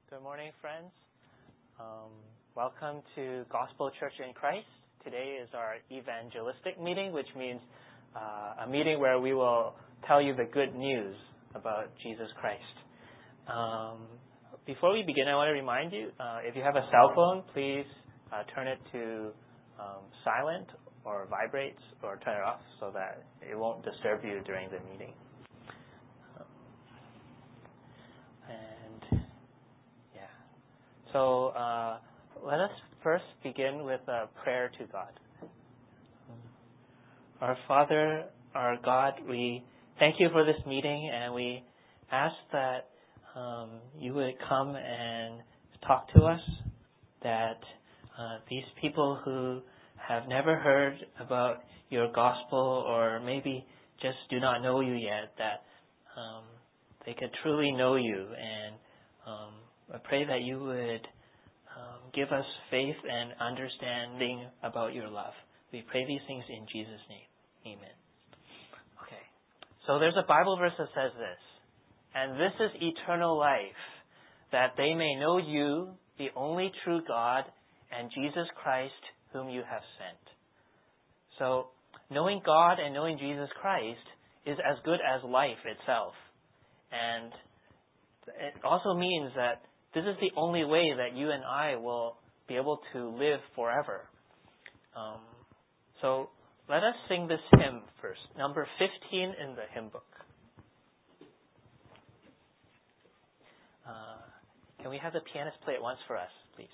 Good morning, friends. Welcome to Gospel Church in Christ. Today is our evangelistic meeting, which means a meeting where we will tell you the good news about Jesus Christ. Before we begin, I want to remind you, if you have a cell phone, please turn it to silent or vibrates or turn it off so that it won't disturb you during the meeting. So let us first begin with a prayer to God. Our Father, our God, we thank you for this meeting, and we ask that you would come and talk to us, that these people who have never heard about your gospel or maybe just do not know you yet, that they could truly know you, and I pray that you would give us faith and understanding about your love. We pray these things in Jesus' name. Amen. Okay. So there's a Bible verse that says this, and this is eternal life, that they may know you, the only true God, and Jesus Christ, whom you have sent. So knowing God and knowing Jesus Christ is as good as life itself. And it also means that this is the only way that you and I will be able to live forever. So let us sing this hymn first, number 15 in the hymn book. Can we have the pianist play it once for us, please?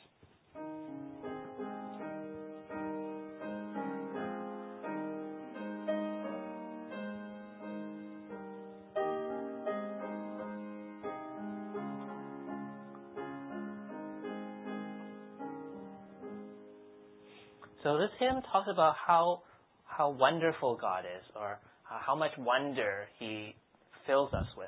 So this hymn talks about how wonderful God is, or how much wonder He fills us with.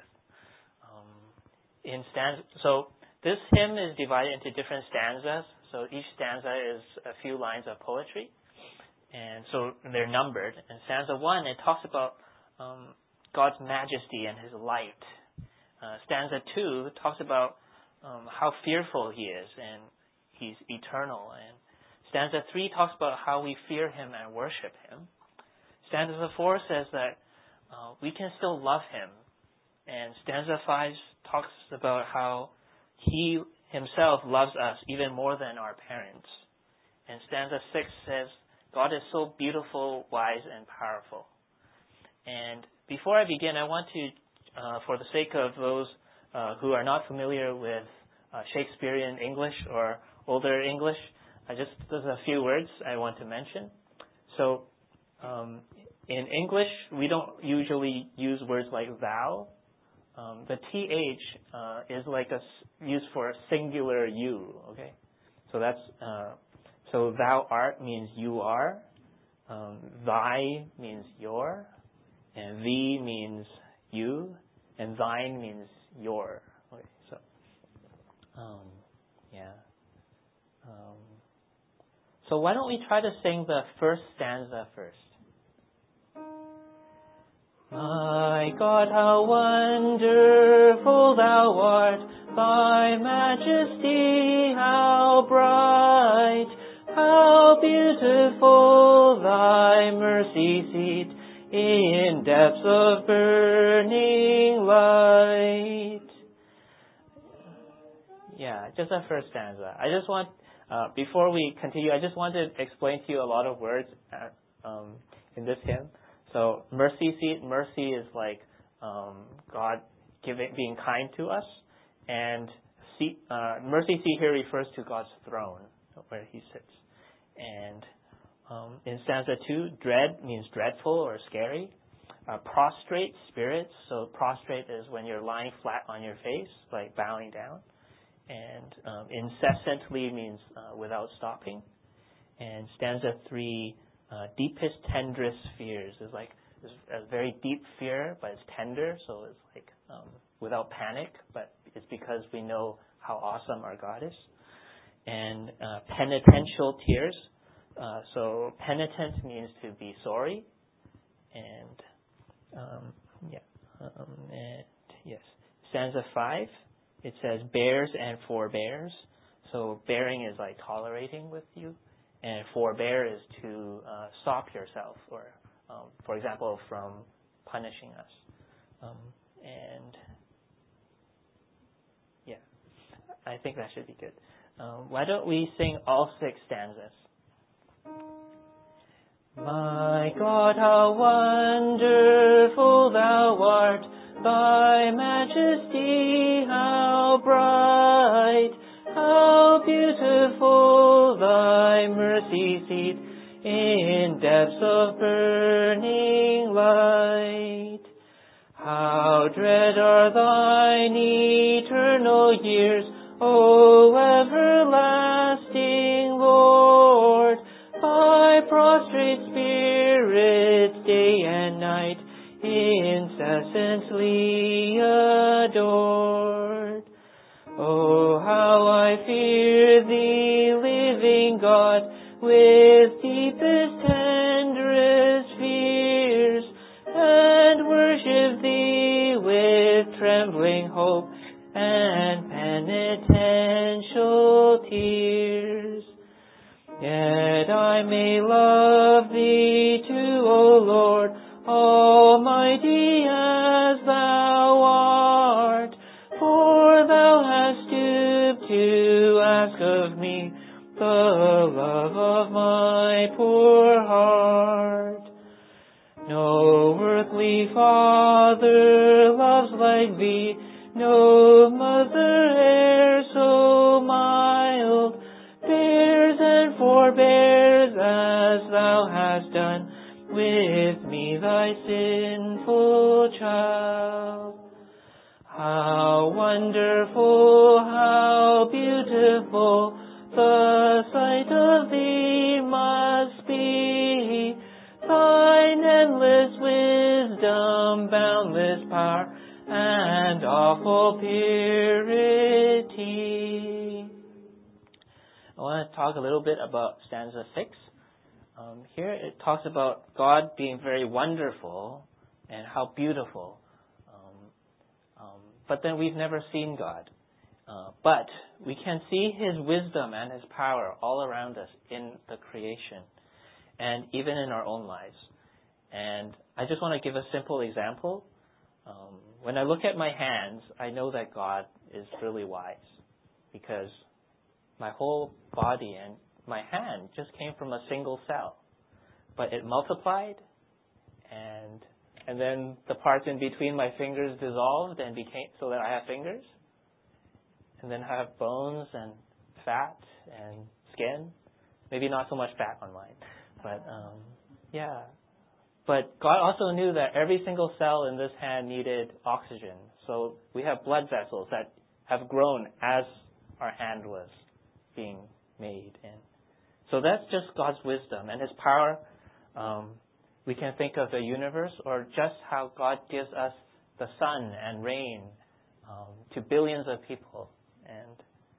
So this hymn is divided into different stanzas. So each stanza is a few lines of poetry, and so they're numbered. And stanza 1, it talks about God's majesty and His light. Stanza 2 talks about how fearful He is, and He's eternal. And stanza 3 talks about how we fear Him and worship Him. Stanza 4 says that we can still love Him. And stanza 5 talks about how He Himself loves us even more than our parents. And stanza 6 says, God is so beautiful, wise, and powerful. And before I begin, I want to, for the sake of those who are not familiar with Shakespearean English or older English, there's a few words I want to mention. So, in English, we don't usually use words like thou. The th is like used for a singular you. Okay, so that's so thou art means you are, thy means your, and thee means you, and thine means your. Okay, so yeah. So why don't we try to sing the first stanza first? My God, how wonderful Thou art, Thy majesty how bright, how beautiful Thy mercy seat in depths of burning light. Yeah, just the first stanza. I just want before we continue, I just want to explain to you a lot of words in this hymn. So, mercy seat, mercy is like God being kind to us, and mercy seat here refers to God's throne, where He sits. And in stanza 2, dread means dreadful or scary. Prostrate, spirits. So, prostrate is when you're lying flat on your face, like bowing down. And incessantly means without stopping. And stanza 3, deepest, tenderest fears is like a very deep fear, but it's tender, so it's like without panic, but it's because we know how awesome our God is. And penitential tears. So penitent means to be sorry, and yes. Stanza 5. it says bears and forbears. So bearing is like tolerating with you, and forbear is to stop yourself, or for example, from punishing us. And yeah, I think that should be good. Why don't we sing all 6 stanzas? My God, how wonderful thou art, thy majesty how bright, how beautiful thy mercy seat in depths of burning light. How dread are thine eternal years, O everlasting Lord, thy prostrate spirits day and night incessantly adored. Oh, how I fear thee, living God, with deepest, tenderest fears, and worship thee with trembling hope and penitential tears. Yet I may love thee too, O Lord, almighty as thou art, for thou hast stooped to ask of me the love of my poor heart. No earthly father loves like thee, no mother e'er so mild, bears and forbears as thou hast done with me, thy sinful child. How wonderful, how beautiful the sight of thee must be, thine endless wisdom, boundless power, and awful purity. I want to talk a little bit about stanza 6. Here it talks about God being very wonderful and how beautiful. But then we've never seen God. But we can see His wisdom and His power all around us in the creation and even in our own lives. And I just want to give a simple example. When I look at my hands, I know that God is really wise, because my whole body and my hand just came from a single cell. But it multiplied, and then the parts in between my fingers dissolved and became so that I have fingers. And then I have bones and fat and skin. Maybe not so much fat on mine. But, yeah. But God also knew that every single cell in this hand needed oxygen. So we have blood vessels that have grown as our hand was being made. And so that's just God's wisdom and His power. We can think of the universe, or just how God gives us the sun and rain to billions of people. And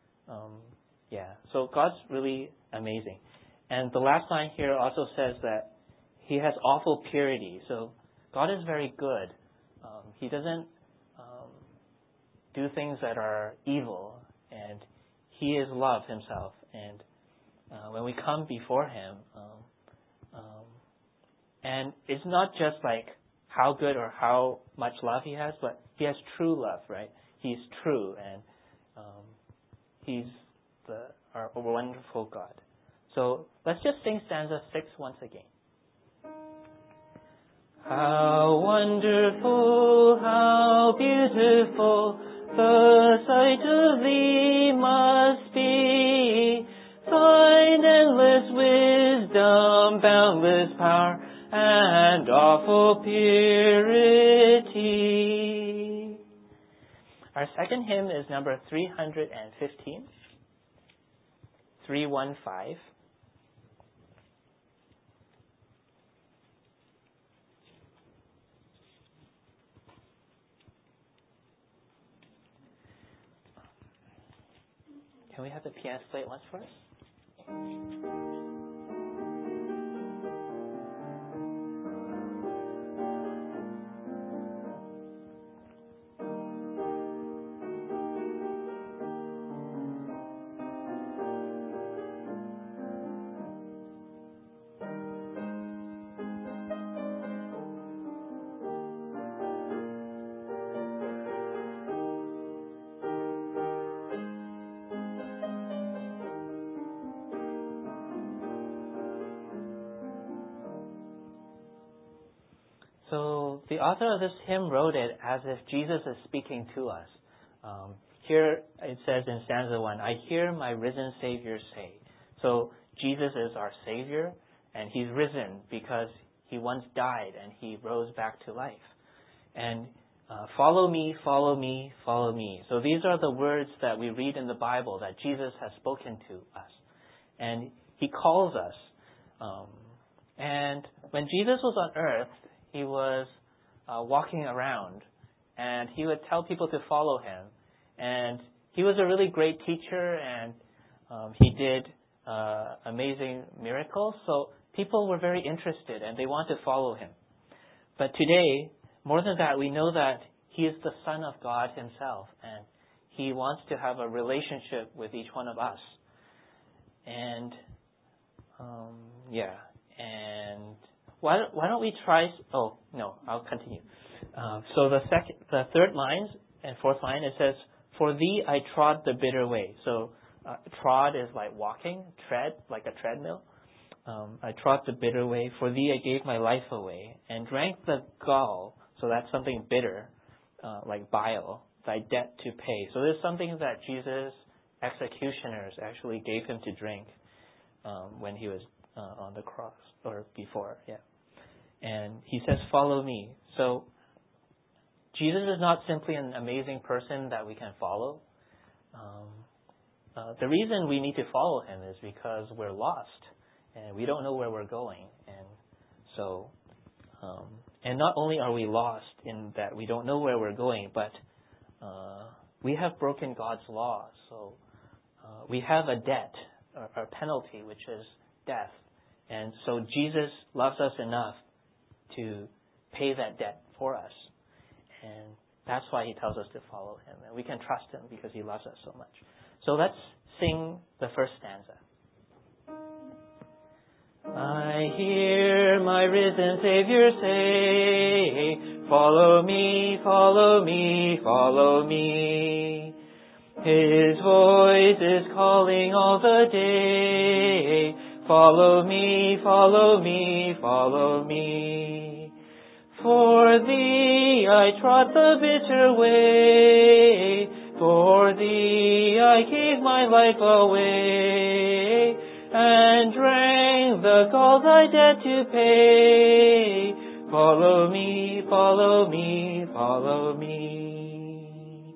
so God's really amazing. And the last line here also says that He has awful purity. So God is very good. He doesn't do things that are evil, and He is love Himself. And when we come before Him, and it's not just like how good or how much love He has, but He has true love, right? He's true, and He's our wonderful God. So let's just sing stanza 6 once again. How wonderful, how beautiful the sight of Thee must be, thine endless wisdom, boundless power, and awful purity. Our second hymn is number 315, 315. Can we have the pianist play it once for us? the author of this hymn wrote it as if Jesus is speaking to us. Here it says in stanza 1, I hear my risen Savior say. So Jesus is our Savior, and He's risen because He once died and He rose back to life. And follow me, follow me, follow me. So these are the words that we read in the Bible that Jesus has spoken to us. And He calls us. And when Jesus was on earth, He was walking around, and He would tell people to follow Him. And He was a really great teacher, and He did amazing miracles. So people were very interested, and they wanted to follow Him. But today, more than that, we know that He is the Son of God Himself, and He wants to have a relationship with each one of us. And and why don't we try? Oh no, I'll continue. So the third lines and fourth line, it says, "For thee I trod the bitter way." So trod is like walking, tread like a treadmill. I trod the bitter way. For thee I gave my life away, and drank the gall. So that's something bitter, like bile, thy debt to pay. So there's something that Jesus' executioners actually gave Him to drink when He was on the cross, or before, And He says, follow me. So Jesus is not simply an amazing person that we can follow. The reason we need to follow Him is because we're lost and we don't know where we're going. And so, and not only are we lost in that we don't know where we're going, but we have broken God's law. So we have a debt, or a penalty, which is death. And so Jesus loves us enough to pay that debt for us. And that's why He tells us to follow Him. And we can trust Him because He loves us so much. So let's sing the first stanza. I hear my risen Savior say, follow me, follow me, follow me. His voice is calling all the day. Follow me, follow me, follow me. For thee I trod the bitter way. For thee I gave my life away, and drank the gall thy debt to pay. Follow me, follow me, follow me.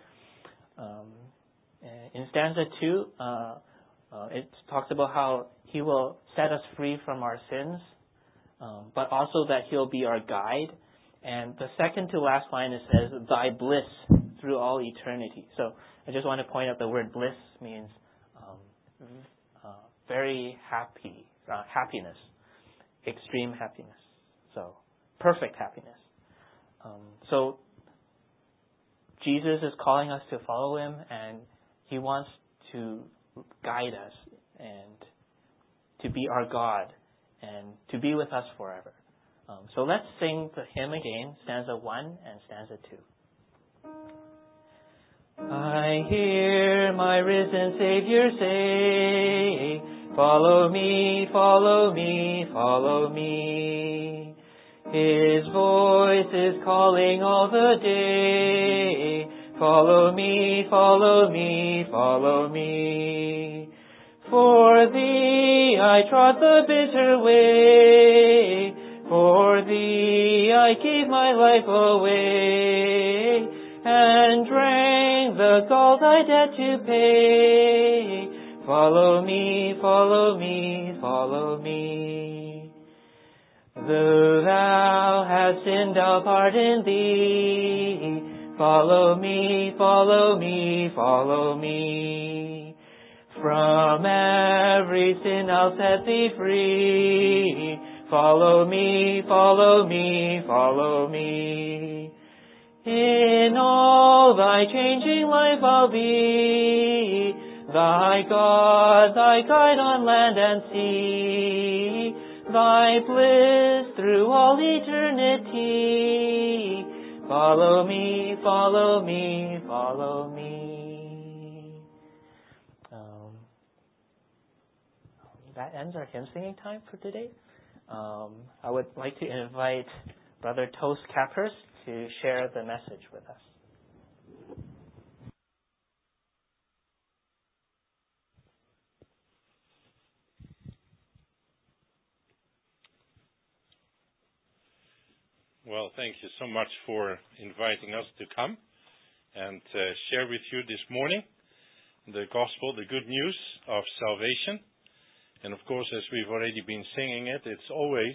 In stanza 2, it talks about how He will set us free from our sins, but also that He'll be our guide. And the second to last line, it says, thy bliss through all eternity. So I just want to point out the word bliss means very happy, happiness, extreme happiness. So perfect happiness. So Jesus is calling us to follow Him, and He wants to guide us and to be our God and to be with us forever. So let's sing the hymn again, stanza 1 and stanza 2. I hear my risen Savior say, follow me, follow me, follow me. His voice is calling all the day. Follow me, follow me, follow me. For thee I trod the bitter way. For thee I gave my life away, and drank the gall thy debt to pay. Follow me, follow me, follow me. Though thou hast sinned, I'll pardon thee. Follow me, follow me, follow me. From every sin I'll set thee free. Follow me, follow me, follow me. In all thy changing life I'll be, thy God, thy guide on land and sea, thy bliss through all eternity. Follow me, follow me, follow me. That ends our hymn singing time for today. I would like to invite Brother Tos Kappers to share the message with us. Well, thank you so much for inviting us to come and share with you this morning the gospel, the good news of salvation. And of course, as we've already been singing it, it's always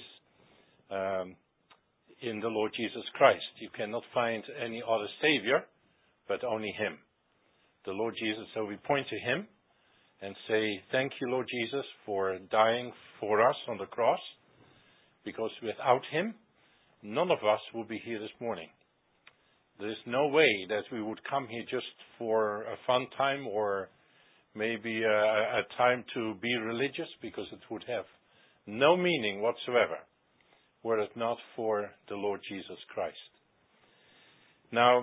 in the Lord Jesus Christ. You cannot find any other Savior, but only Him, the Lord Jesus. So we point to Him and say, thank you, Lord Jesus, for dying for us on the cross, because without Him, none of us will be here this morning. There is no way that we would come here just for a fun time or maybe a time to be religious, because it would have no meaning whatsoever were it not for the Lord Jesus Christ. Now,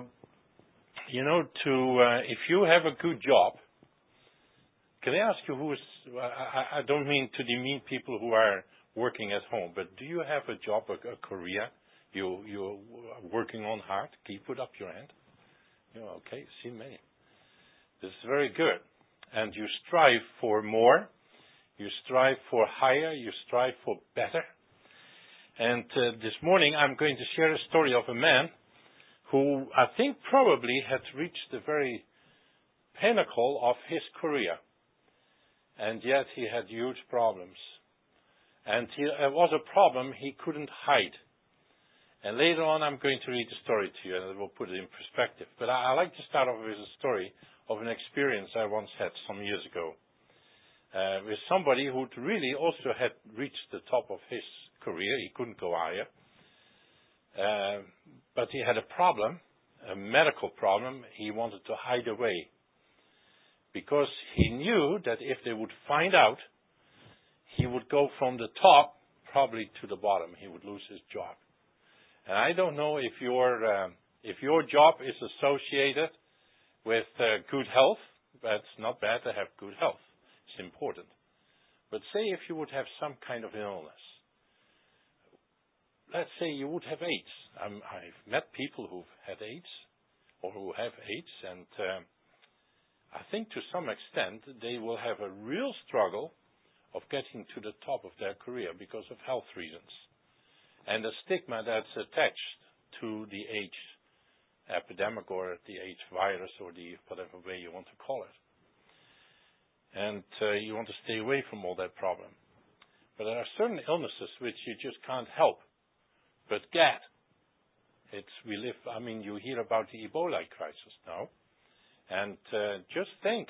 if you have a good job, can I ask you I don't mean to demean people who are working at home, but do you have a job, a career? You're working on hard. Can you put up your hand? Okay, see many. This is very good. And you strive for more. You strive for higher. You strive for better. And this morning I'm going to share a story of a man who I think probably had reached the very pinnacle of his career. And yet he had huge problems. And it was a problem he couldn't hide. And later on, I'm going to read the story to you, and it will put it in perspective. But I like to start off with a story of an experience I once had some years ago with somebody who really also had reached the top of his career. He couldn't go higher. But he had a problem, a medical problem. He wanted to hide away because he knew that if they would find out, he would go from the top probably to the bottom. He would lose his job. And I don't know if your job is associated with good health. That's not bad to have good health. It's important. But say if you would have some kind of illness. Let's say you would have AIDS. I've met people who've had AIDS or who have AIDS, and I think to some extent they will have a real struggle of getting to the top of their career because of health reasons. And the stigma that's attached to the AIDS epidemic or the AIDS virus or the whatever way you want to call it. And you want to stay away from all that problem. But there are certain illnesses which you just can't help but get. You hear about the Ebola crisis now. And just think,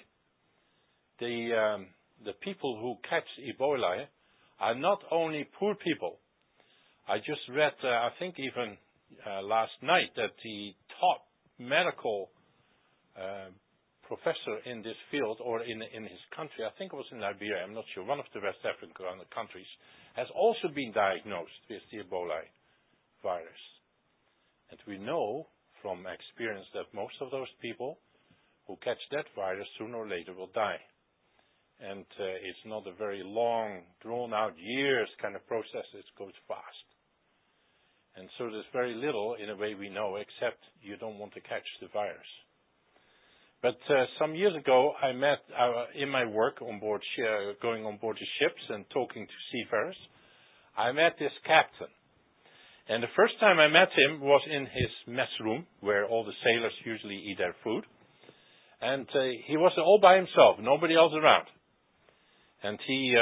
the people who catch Ebola are not only poor people. I just read, I think even last night, that the top medical professor in this field, or in his country, I think it was in Liberia, I'm not sure, one of the West African countries, has also been diagnosed with the Ebola virus. And we know from experience that most of those people who catch that virus sooner or later will die. And it's not a very long, drawn-out years kind of process. It goes fast. And so there's very little, in a way, we know, except you don't want to catch the virus. But some years ago, I met, in my work on board, going on board the ships and talking to seafarers, I met this captain. And the first time I met him was in his mess room, where all the sailors usually eat their food. And he was all by himself, nobody else around. And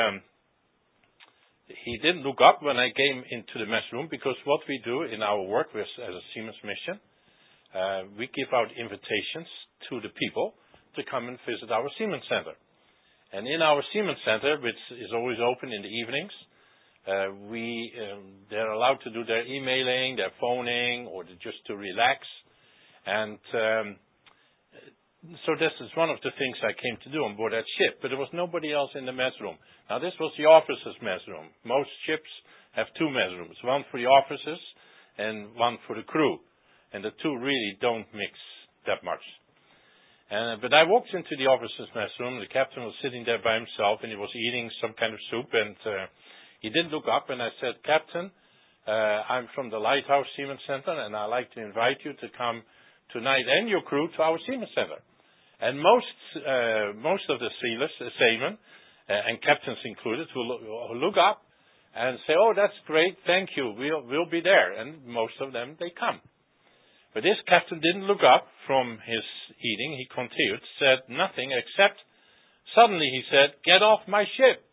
he didn't look up when I came into the mess room, because what we do in our work as a Seamen's Mission, we give out invitations to the people to come and visit our Seamen's Center. And in our Seamen's Center, which is always open in the evenings, they're allowed to do their emailing, their phoning, or just to relax. And so this is one of the things I came to do on board that ship, but there was nobody else in the mess room. Now, this was the officers' mess room. Most ships have two mess rooms, one for the officers and one for the crew. And the two really don't mix that much. But I walked into the officers' mess room. The captain was sitting there by himself, and he was eating some kind of soup, and he didn't look up, and I said, "Captain, I'm from the Lighthouse Seaman Center, and I'd like to invite you to come tonight and your crew to our Seaman Center. And most of the seamen, and captains included, will look up and say, "Oh, that's great, thank you, we'll be there." And most of them, they come. But this captain didn't look up from his eating. He continued, said nothing except, suddenly he said, "Get off my ship."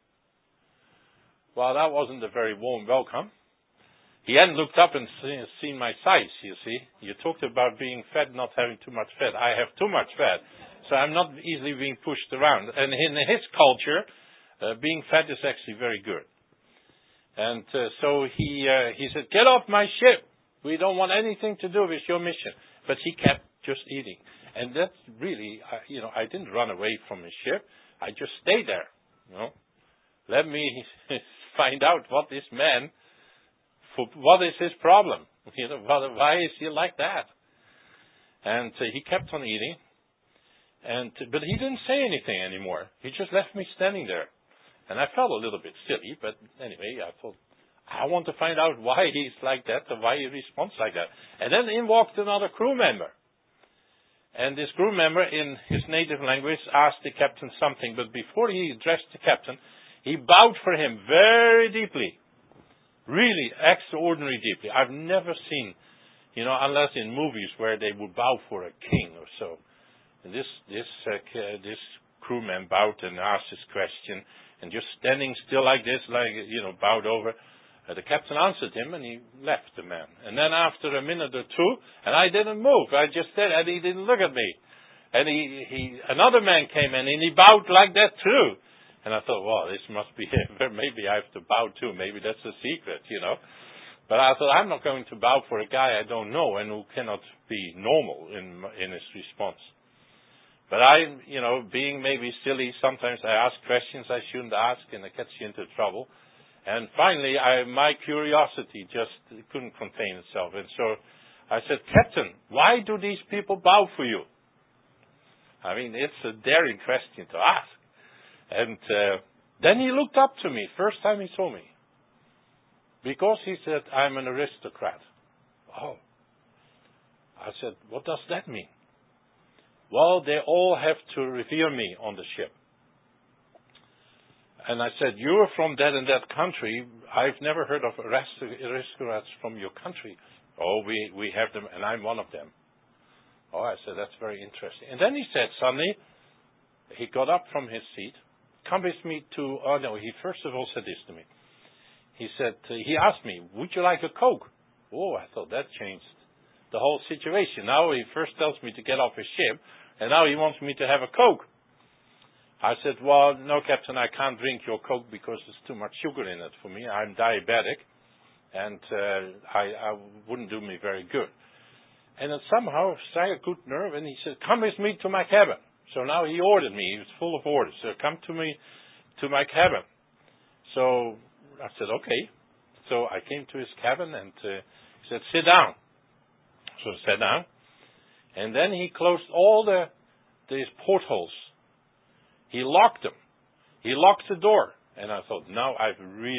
Well, that wasn't a very warm welcome. He hadn't looked up and seen my size, you see. You talked about being fat, not having too much fat. I have too much fat, so I'm not easily being pushed around. And in his culture, being fat is actually very good. And so he said, "Get off my ship. We don't want anything to do with your mission." But he kept just eating. And that's really, I didn't run away from his ship. I just stayed there. Let me find out what this man, what is his problem? Why is he like that? And he kept on eating. But he didn't say anything anymore. He just left me standing there. And I felt a little bit silly, but anyway, I thought, I want to find out why he's like that and why he responds like that. And then in walked another crew member. And this crew member, in his native language, asked the captain something. But before he addressed the captain, he bowed for him very deeply. Really extraordinary deeply. I've never seen, unless in movies where they would bow for a king or so. And this crewman bowed and asked his question. And just standing still like this, bowed over. The captain answered him, and he left the man. And then after a minute or two, and I didn't move. I just said, and he didn't look at me. And another man came in, and he bowed like that too. And I thought, well, this must be him. Maybe I have to bow too. Maybe that's a secret, But I thought, I'm not going to bow for a guy I don't know and who cannot be normal in his response. But being maybe silly, sometimes I ask questions I shouldn't ask, and it gets you into trouble. And finally, my curiosity just couldn't contain itself. And so I said, "Captain, why do these people bow for you?" I mean, it's a daring question to ask. And then he looked up to me, first time he saw me. Because he said, "I'm an aristocrat." Oh. I said, "What does that mean?" "Well, they all have to revere me on the ship." And I said, "You're from that and that country. I've never heard of aristocrats from your country." "Oh, we have them, and I'm one of them." Oh, I said, "That's very interesting." And then he said suddenly, he got up from his seat, "Come with me to," he first of all said this to me. He said, he asked me, "Would you like a Coke?" Oh, I thought that changed the whole situation. Now he first tells me to get off his ship, and now he wants me to have a Coke. I said, "Well, no, Captain, I can't drink your Coke because there's too much sugar in it for me. I'm diabetic, and I wouldn't do me very good." And then somehow, struck a good nerve, and he said, "Come with me to my cabin." So now he ordered me. He was full of orders. So come to me to my cabin. So I said, "Okay." So I came to his cabin, and he said, "Sit down." So I sat down. And then he closed all these portholes. He locked them. He locked the door. And I thought, now I'm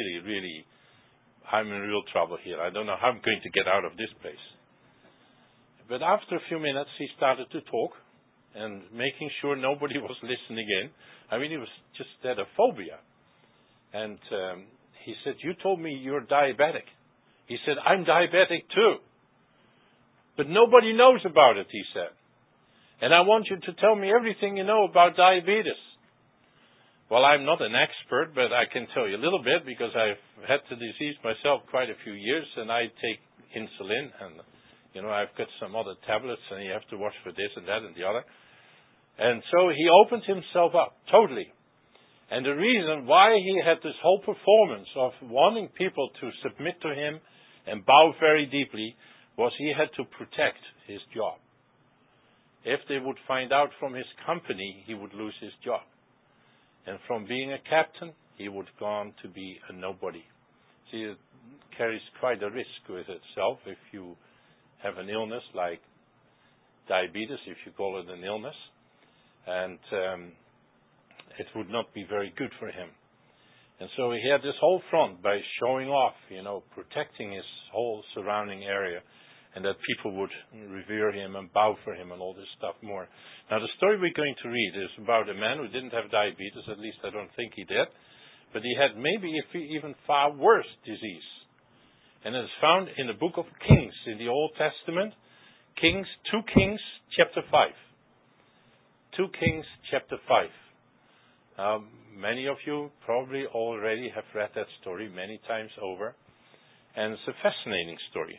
in real trouble here. I don't know how I'm going to get out of this place. But after a few minutes, he started to talk and making sure nobody was listening in. I mean, he was just had a phobia. And he said, "You told me you're diabetic." He said, "I'm diabetic too. But nobody knows about it," he said. "And I want you to tell me everything you know about diabetes." Well, I'm not an expert, but I can tell you a little bit because I've had the disease myself quite a few years, and I take insulin, and I've got some other tablets, and you have to watch for this and that and the other. And so he opened himself up totally. And the reason why he had this whole performance of wanting people to submit to him and bow very deeply was he had to protect his job. If they would find out from his company, he would lose his job. And from being a captain, he would go on to be a nobody. See, it carries quite a risk with itself if you have an illness like diabetes, if you call it an illness. And it would not be very good for him. And so he had this whole front by showing off, protecting his whole surrounding area, and that people would revere him and bow for him and all this stuff more. Now, the story we're going to read is about a man who didn't have diabetes, at least I don't think he did, but he had maybe even far worse disease. And it's found in the book of Kings in the Old Testament, 2 Kings chapter 5. 2 Kings chapter 5. Many of you probably already have read that story many times over, and it's a fascinating story.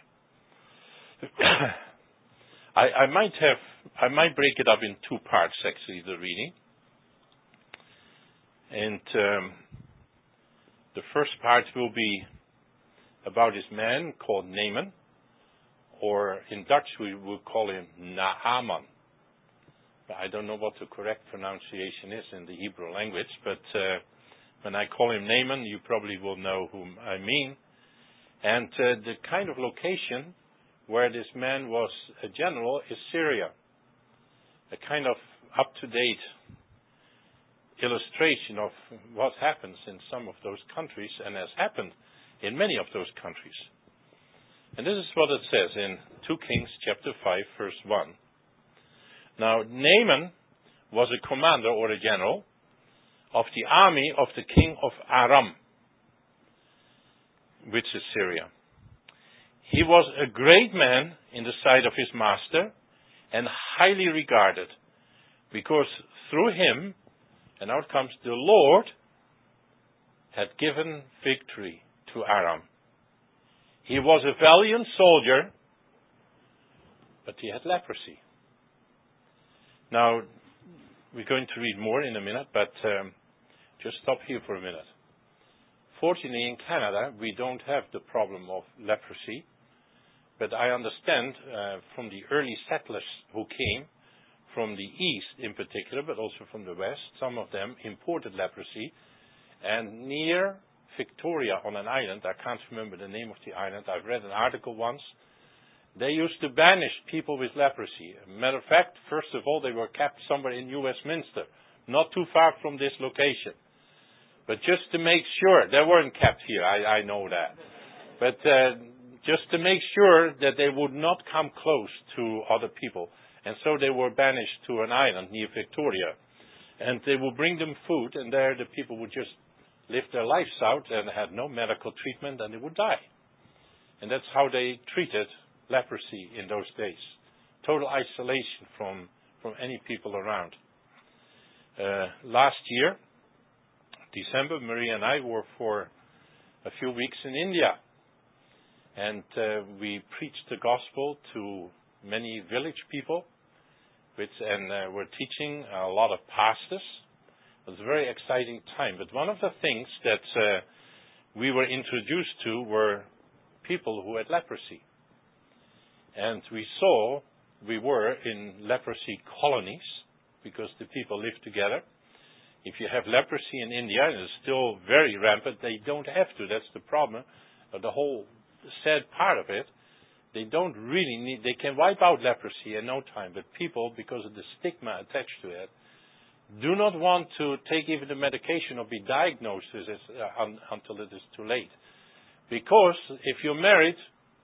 I might break it up in two parts, actually, the reading. And the first part will be about this man called Naaman, or in Dutch we would call him Naaman. I don't know what the correct pronunciation is in the Hebrew language, but when I call him Naaman, you probably will know whom I mean. And the kind of location where this man was a general is Syria. A kind of up-to-date illustration of what happens in some of those countries and has happened in many of those countries. And this is what it says in 2 Kings chapter 5, verse 1. Now, Naaman was a commander or a general of the army of the king of Aram, which is Syria. He was a great man in the sight of his master and highly regarded, because through him, and out comes the Lord, had given victory to Aram. He was a valiant soldier, but he had leprosy. Now, we're going to read more in a minute, but just stop here for a minute. Fortunately, in Canada, we don't have the problem of leprosy, but I understand from the early settlers who came from the east in particular, but also from the west, some of them imported leprosy, and near Victoria on an island, I can't remember the name of the island, I've read an article once, they used to banish people with leprosy. Matter of fact, first of all, they were kept somewhere in New Westminster, not too far from this location. But just to make sure, they weren't kept here, I know that. But just to make sure that they would not come close to other people. And so they were banished to an island near Victoria. And they would bring them food, and there the people would just live their lives out and had no medical treatment, and they would die. And that's how they treated leprosy in those days. Total isolation from any people around. Last year, December, Maria and I were for a few weeks in India. And we preached the gospel to many village people, and we're teaching a lot of pastors. It was a very exciting time. But one of the things that we were introduced to were people who had leprosy. And we were in leprosy colonies, because the people lived together. If you have leprosy in India, and it's still very rampant, they don't have to. That's the problem. The whole sad part of it, they don't really need, they can wipe out leprosy in no time. But people, because of the stigma attached to it, do not want to take even the medication or be diagnosed until it is too late. Because if you're married,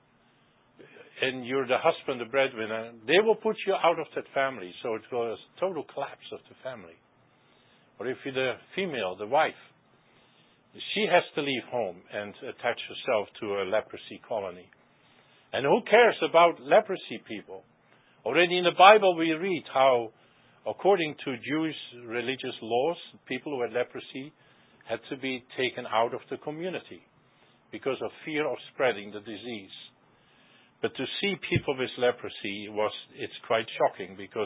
and you're the husband, the breadwinner, they will put you out of that family. So it was a total collapse of the family. Or if you're the female, the wife, she has to leave home and attach herself to a leprosy colony. And who cares about leprosy people? Already in the Bible we read how, according to Jewish religious laws, people who had leprosy had to be taken out of the community because of fear of spreading the disease. But to see people with leprosy it's quite shocking, because,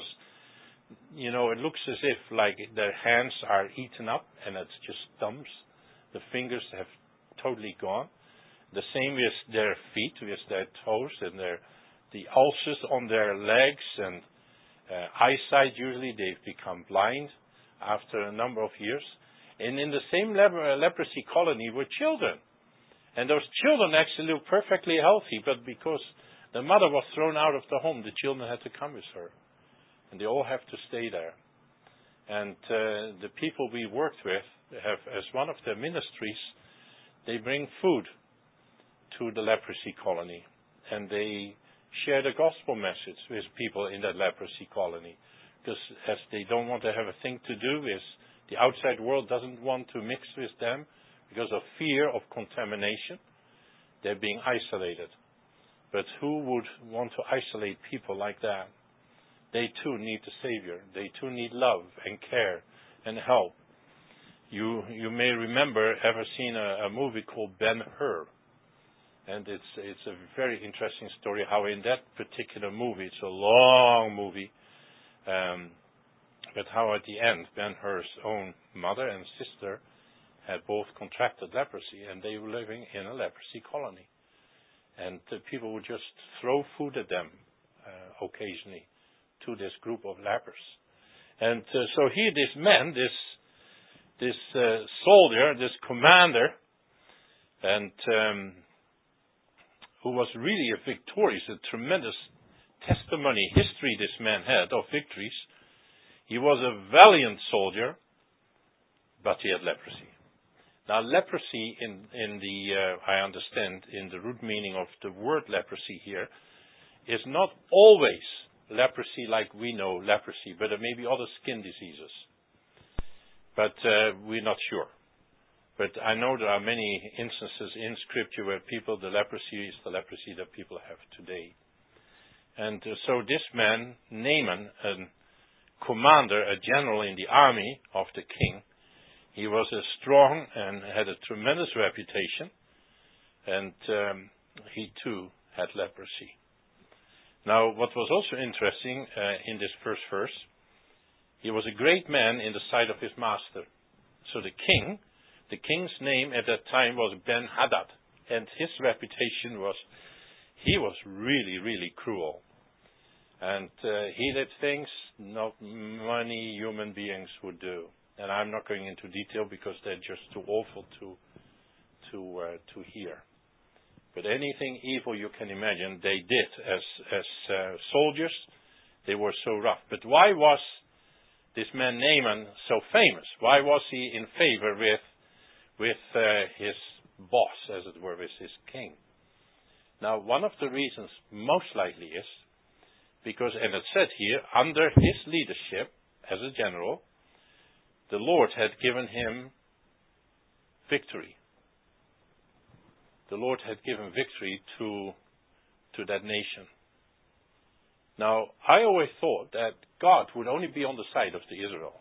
it looks as if like their hands are eaten up and it's just stumps. The fingers have totally gone. The same with their feet, with their toes and the ulcers on their legs and eyesight. Usually they've become blind after a number of years. And in the same leprosy colony were children. And those children actually looked perfectly healthy, but because the mother was thrown out of the home, the children had to come with her. And they all have to stay there. And the people we worked with have, as one of their ministries, they bring food to the leprosy colony. And they share the gospel message with people in that leprosy colony. Because as they don't want to have a thing to do with, the outside world doesn't want to mix with them because of fear of contamination. They're being isolated. But who would want to isolate people like that? They too need the Savior. They too need love and care and help. You may remember ever seen a movie called Ben-Hur. And it's a very interesting story how in that particular movie, it's a long movie, but how at the end Ben-Hur's own mother and sister had both contracted leprosy, and they were living in a leprosy colony. And the people would just throw food at them occasionally to this group of lepers. And so here this man, this soldier, this commander, and who was really a tremendous testimony, history this man had of victories. He was a valiant soldier, but he had leprosy. Now, leprosy I understand, in the root meaning of the word leprosy here, is not always leprosy like we know leprosy, but there may be other skin diseases. But we're not sure. But I know there are many instances in Scripture where the leprosy is the leprosy that people have today. And so this man, Naaman, a commander, a general in the army of the king, he was strong and had a tremendous reputation, and he too had leprosy. Now, what was also interesting in this first verse, he was a great man in the sight of his master. So the king's name at that time was Ben-Hadad, and his reputation was, he was really, really cruel. And he did things not many human beings would do. And I'm not going into detail because they're just too awful to hear. But anything evil you can imagine, they did as soldiers. They were so rough. But why was this man Naaman so famous? Why was he in favor with his boss, as it were, with his king? Now, one of the reasons most likely is because, and it said here, under his leadership as a general, the Lord had given him victory. The Lord had given victory to that nation. Now, I always thought that God would only be on the side of the Israel.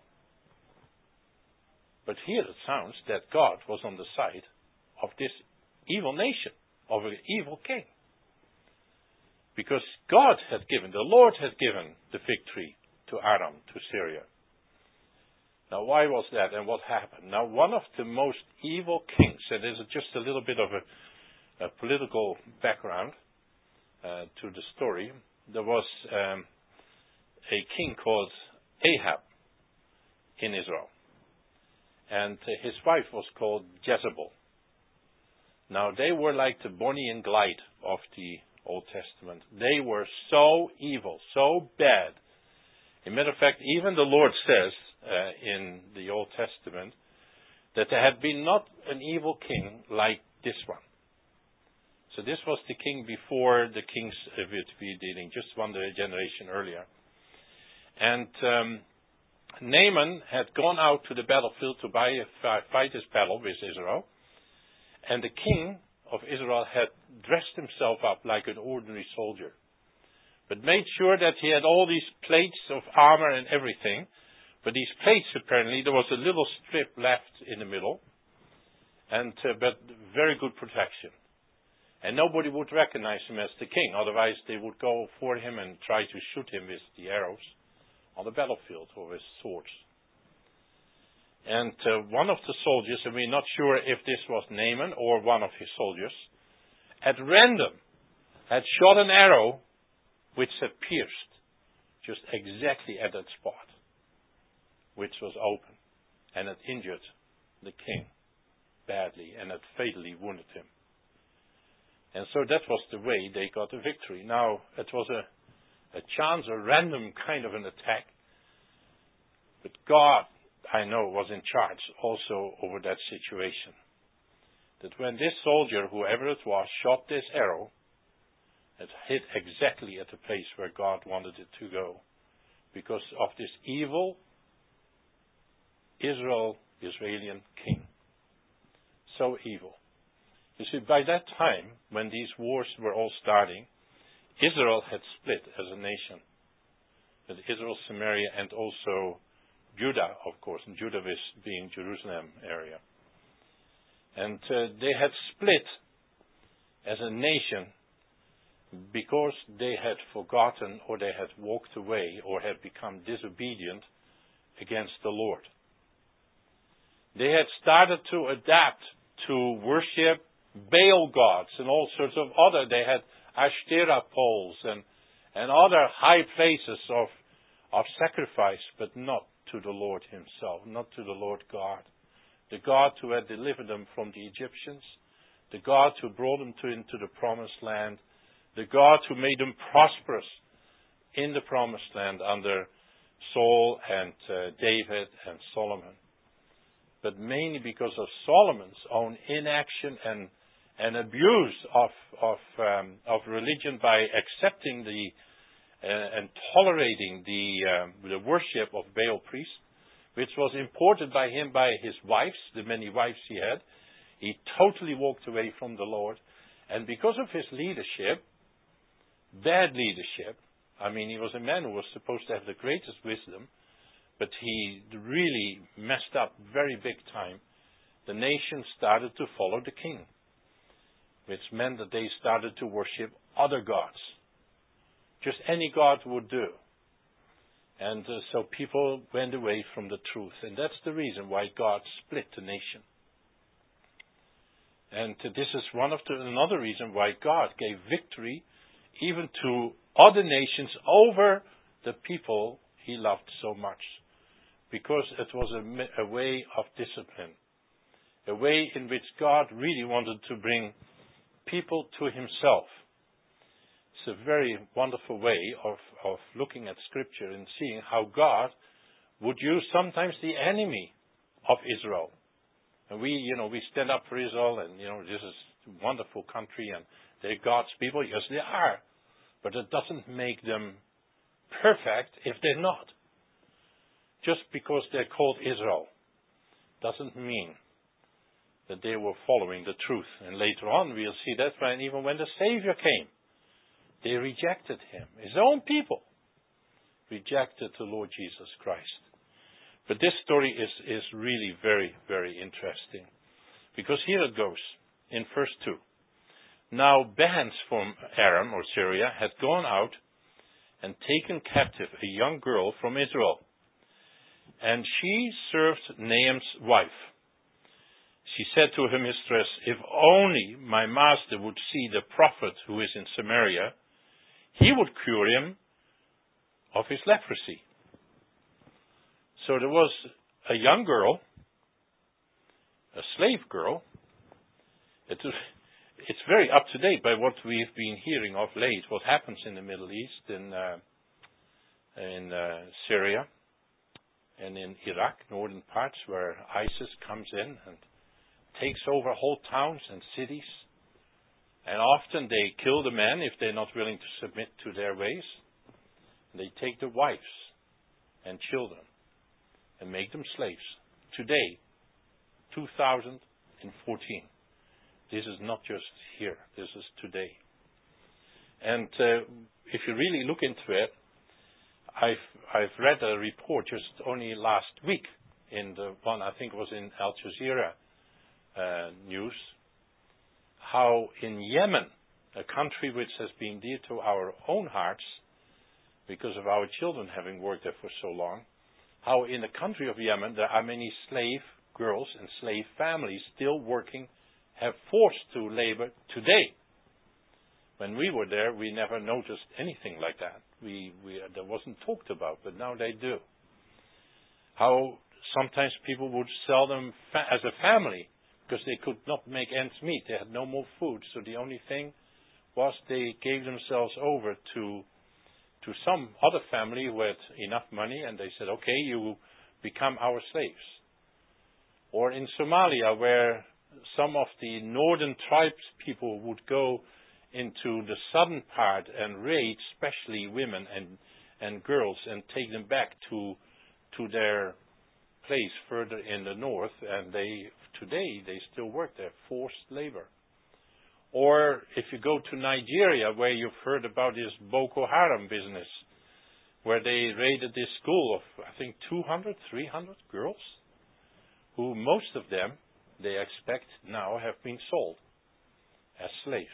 But here it sounds that God was on the side of this evil nation, of an evil king. Because God had given, the Lord had given the victory to Aram, to Syria. Now, why was that and what happened? Now, one of the most evil kings, and there's just a little bit of a political background to the story. There was a king called Ahab in Israel. And his wife was called Jezebel. Now, they were like the Bonnie and Clyde of the Old Testament. They were so evil, so bad. As a matter of fact, even the Lord says in the Old Testament that there had been not an evil king like this one. So this was the king before the kings which we're dealing, just one generation earlier. And Naaman had gone out to the battlefield to fight his battle with Israel. And the king of Israel had dressed himself up like an ordinary soldier, but made sure that he had all these plates of armor and everything. But these plates, apparently, there was a little strip left in the middle, and but very good protection. And nobody would recognize him as the king. Otherwise, they would go for him and try to shoot him with the arrows on the battlefield or with swords. And one of the soldiers, and we're not sure if this was Naaman or one of his soldiers, at random had shot an arrow which had pierced just exactly at that spot, which was open, and it injured the king badly, and it fatally wounded him. And so that was the way they got the victory. Now, it was a chance, a random kind of an attack. But God, I know, was in charge also over that situation. That when this soldier, whoever it was, shot this arrow, it hit exactly at the place where God wanted it to go. Because of this evil Israeli king. So evil. You see, by that time, when these wars were all starting, Israel had split as a nation. With Israel, Samaria, and also Judah, of course, and Judah is being Jerusalem area. And they had split as a nation because they had forgotten or they had walked away or had become disobedient against the Lord. They had started to adapt to worship Baal gods and all sorts of other. They had Ashtoreth poles and other high places of sacrifice, but not to the Lord himself, not to the Lord God. The God who had delivered them from the Egyptians, the God who brought them into the promised land, the God who made them prosperous in the promised land under Saul and David and Solomon. But mainly because of Solomon's own inaction and abuse of religion by accepting and tolerating the worship of Baal priests, which was imported by him by his wives, the many wives he had. He totally walked away from the Lord. And because of his leadership, bad leadership, I mean, he was a man who was supposed to have the greatest wisdom, but he really messed up very big time. The nation started to follow the king, which meant that they started to worship other gods. Just any god would do. And so people went away from the truth. And that's the reason why God split the nation. And this is another reason why God gave victory even to other nations over the people he loved so much. Because it was a way of discipline. A way in which God really wanted to bring people to himself. It's a very wonderful way of looking at Scripture and seeing how God would use sometimes the enemy of Israel. And we stand up for Israel, and this is a wonderful country, and they're God's people. Yes, they are. But it doesn't make them perfect if they're not. Just because they're called Israel doesn't mean that they were following the truth. And later on we'll see that even when the Savior came, they rejected him. His own people rejected the Lord Jesus Christ. But this story is really very, very interesting. Because here it goes, in verse 2. Now bands from Aram or Syria had gone out and taken captive a young girl from Israel. And she served Naaman's wife. She said to her mistress, "If only my master would see the prophet who is in Samaria, he would cure him of his leprosy." So there was a young girl, a slave girl. It's very up to date by what we've been hearing of late, what happens in the Middle East, in Syria, and in Iraq, northern parts, where ISIS comes in and takes over whole towns and cities. And often they kill the men if they're not willing to submit to their ways. They take the wives and children and make them slaves. Today, 2014. This is not just here. This is today. And if you really look into it, I've read a report just only last week in the one, I think it was in Al Jazeera news, how in Yemen, a country which has been dear to our own hearts because of our children having worked there for so long, how in the country of Yemen there are many slave girls and slave families still working, have forced to labor today. When we were there, we never noticed anything like that. That wasn't talked about, but now they do. How sometimes people would sell them as a family because they could not make ends meet. They had no more food, so the only thing was they gave themselves over to some other family who had enough money, and they said, "Okay, you become our slaves. Or in Somalia, where some of the northern tribes people would go into the southern part and raid, especially women and girls, and take them back to their place further in the north, and today they still work there, forced labor. Or if you go to Nigeria, where you've heard about this Boko Haram business, where they raided this school of, I think, 200, 300 girls, who most of them, they expect now, have been sold as slaves.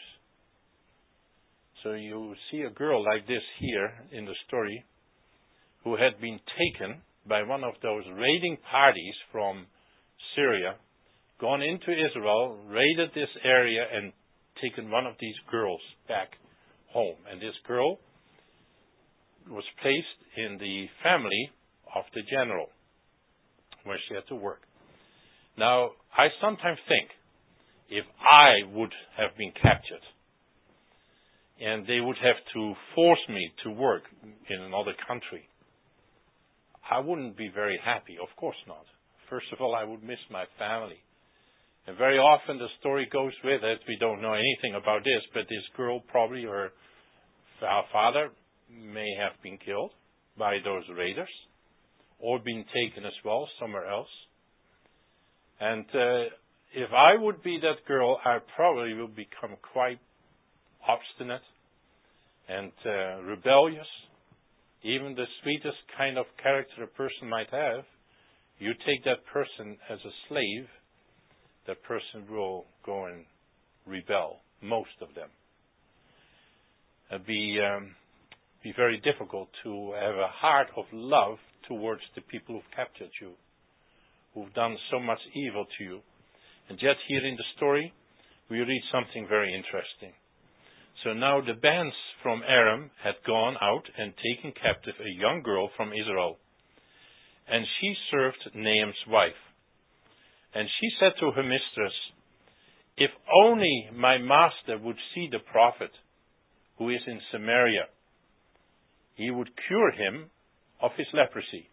So you see a girl like this here in the story, who had been taken by one of those raiding parties from Syria, gone into Israel, raided this area, and taken one of these girls back home. And this girl was placed in the family of the general, where she had to work. Now, I sometimes think, if I would have been captured, and they would have to force me to work in another country, I wouldn't be very happy. Of course not. First of all, I would miss my family. And very often the story goes with it. We don't know anything about this, but this girl, probably her father, may have been killed by those raiders, or been taken as well somewhere else. And if I would be that girl, I probably would become quite obstinate and rebellious. Even the sweetest kind of character a person might have, you take that person as a slave, that person will go and rebel, most of them. It'd be very difficult to have a heart of love towards the people who've captured you, who've done so much evil to you. And yet here in the story, we read something very interesting. So now the bands from Aram had gone out and taken captive a young girl from Israel. And she served Naaman's wife. And she said to her mistress, "If only my master would see the prophet who is in Samaria, he would cure him of his leprosy."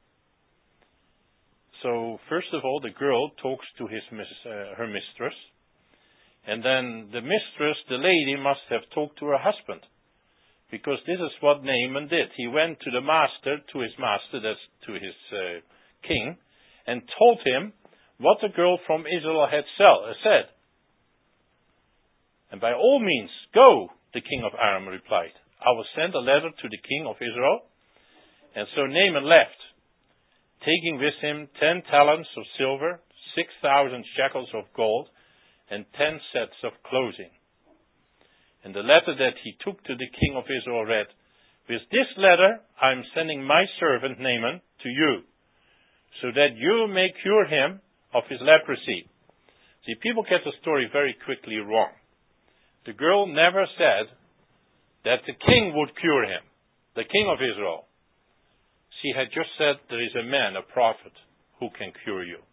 So first of all, the girl talks to her mistress. And then the mistress, the lady, must have talked to her husband. Because this is what Naaman did. He went to that's to his king, and told him what the girl from Israel had said. And by all means, go, the king of Aram replied. I will send a letter to the king of Israel. And so Naaman left, taking with him 10 talents of silver, 6,000 shekels of gold, and 10 sets of clothing. And the letter that he took to the king of Israel read, "With this letter I am sending my servant Naaman to you, so that you may cure him of his leprosy." See, people get the story very quickly wrong. The girl never said that the king would cure him, the king of Israel. She had just said, there is a man, a prophet, who can cure you.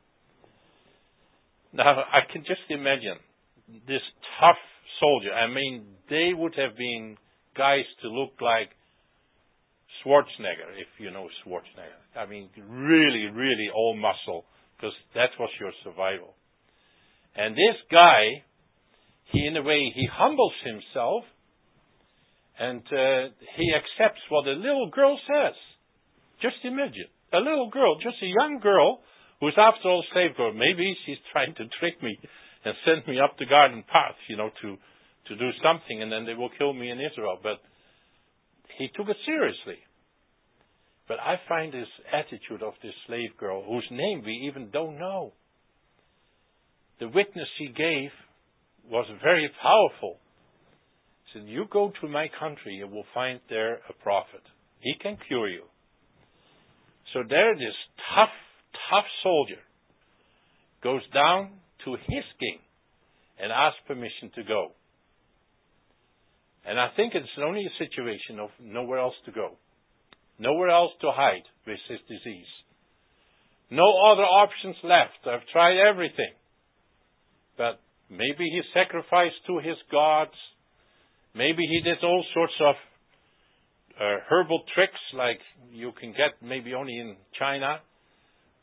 Now, I can just imagine this tough soldier. I mean, they would have been guys to look like Schwarzenegger, if you know Schwarzenegger. I mean, really, really all muscle, because that was your survival. And this guy, in a way, he humbles himself, and he accepts what a little girl says. Just imagine, a little girl, just a young girl, who's after all a slave girl. Maybe she's trying to trick me and send me up the garden path, to do something, and then they will kill me in Israel. But he took it seriously. But I find this attitude of this slave girl, whose name we even don't know. The witness she gave was very powerful. She said, "You go to my country, you will find there a prophet. He can cure you." So there this tough soldier goes down to his king and asks permission to go. And I think it's only a situation of nowhere else to go. Nowhere else to hide with his disease. No other options left. I've tried everything. But maybe he sacrificed to his gods. Maybe he did all sorts of herbal tricks like you can get maybe only in China.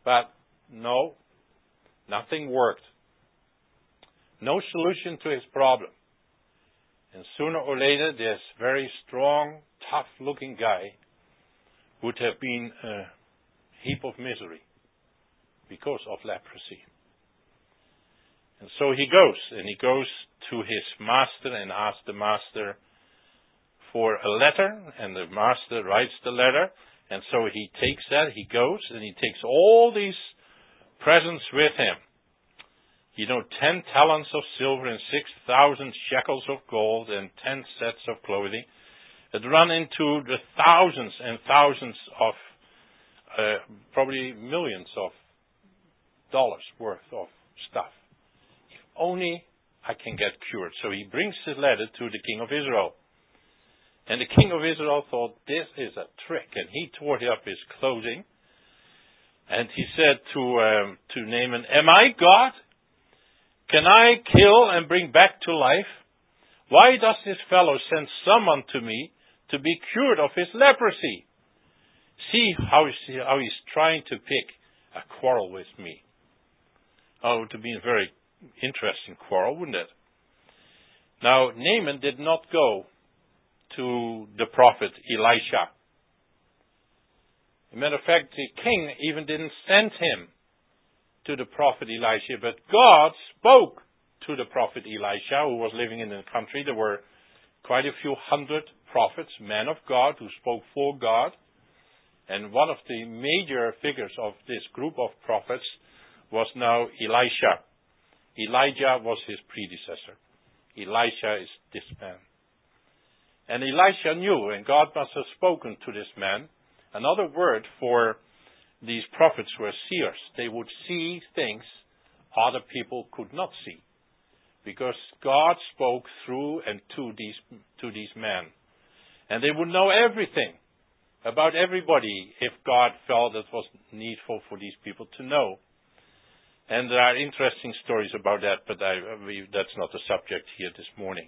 But no, nothing worked. No solution to his problem. And sooner or later, this very strong, tough-looking guy would have been a heap of misery because of leprosy. And so he goes to his master and asks the master for a letter, and the master writes the letter, and so he takes that, he goes, and he takes all these presents with him. 10 talents of silver and 6,000 shekels of gold and 10 sets of clothing. It run into the thousands and thousands of, probably millions of dollars worth of stuff. If only I can get cured. So he brings his letter to the king of Israel. And the king of Israel thought, this is a trick. And he tore up his clothing. And he said to Naaman, am I God? Can I kill and bring back to life? Why does this fellow send someone to me to be cured of his leprosy? See how he's trying to pick a quarrel with me. Oh, it would have been a very interesting quarrel, wouldn't it? Now, Naaman did not go to the prophet Elisha. As a matter of fact, the king even didn't send him to the prophet Elisha, but God spoke to the prophet Elisha, who was living in the country. There were quite a few hundred prophets, men of God, who spoke for God. And one of the major figures of this group of prophets was now Elisha. Elijah was his predecessor. Elisha is this man. And Elisha knew, and God must have spoken to this man. Another word for these prophets were seers. They would see things other people could not see, because God spoke through and to these men. And they would know everything about everybody if God felt it was needful for these people to know. And there are interesting stories about that, but that's not the subject here this morning.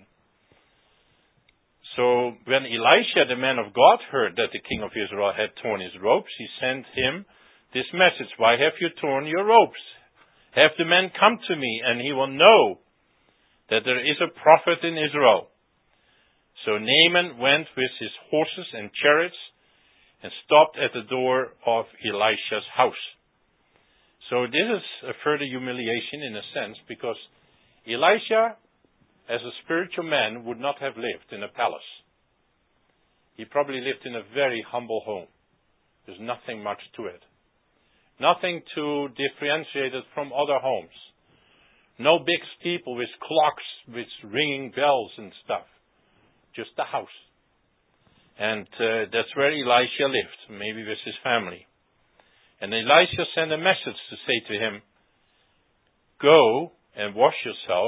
So when Elisha, the man of God, heard that the king of Israel had torn his robes, he sent him this message: why have you torn your robes? Have the man come to me, and he will know that there is a prophet in Israel. So Naaman went with his horses and chariots and stopped at the door of Elisha's house. So this is a further humiliation in a sense, because Elisha, as a spiritual man, would not have lived in a palace. He probably lived in a very humble home. There's nothing much to it. Nothing to differentiate it from other homes. No big steeple with clocks, with ringing bells and stuff. Just a house. And that's where Elisha lived, maybe with his family. And Elisha sent a message to say to him, go and wash yourself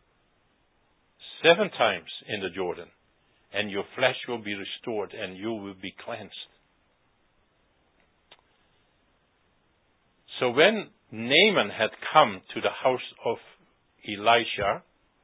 7 times in the Jordan, and your flesh will be restored, and you will be cleansed. So when Naaman had come to the house of Elisha,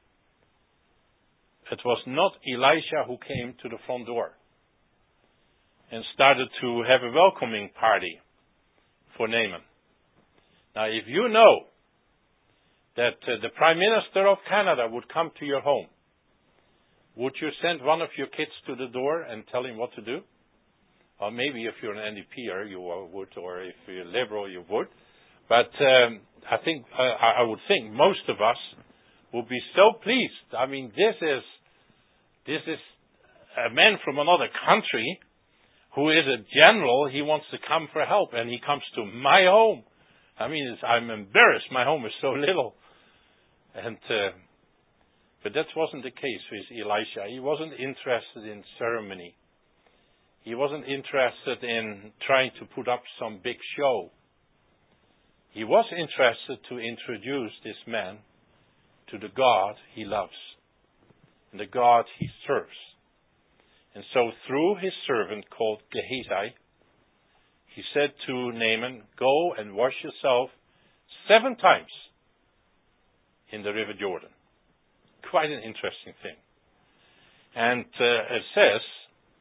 it was not Elisha who came to the front door and started to have a welcoming party for Naaman. Now, if you know that the Prime Minister of Canada would come to your home, would you send one of your kids to the door and tell him what to do? Or maybe if you're an NDPer, you would, or if you're liberal, you would. But I would think most of us would be so pleased. I mean, this is a man from another country who is a general. He wants to come for help, and he comes to my home. I mean, I'm embarrassed. My home is so little. And but that wasn't the case with Elisha. He wasn't interested in ceremony. He wasn't interested in trying to put up some big show. He was interested to introduce this man to the God he loves and the God he serves. And so through his servant called Gehazi, he said to Naaman, go and wash yourself 7 times in the river Jordan. Quite an interesting thing. And it says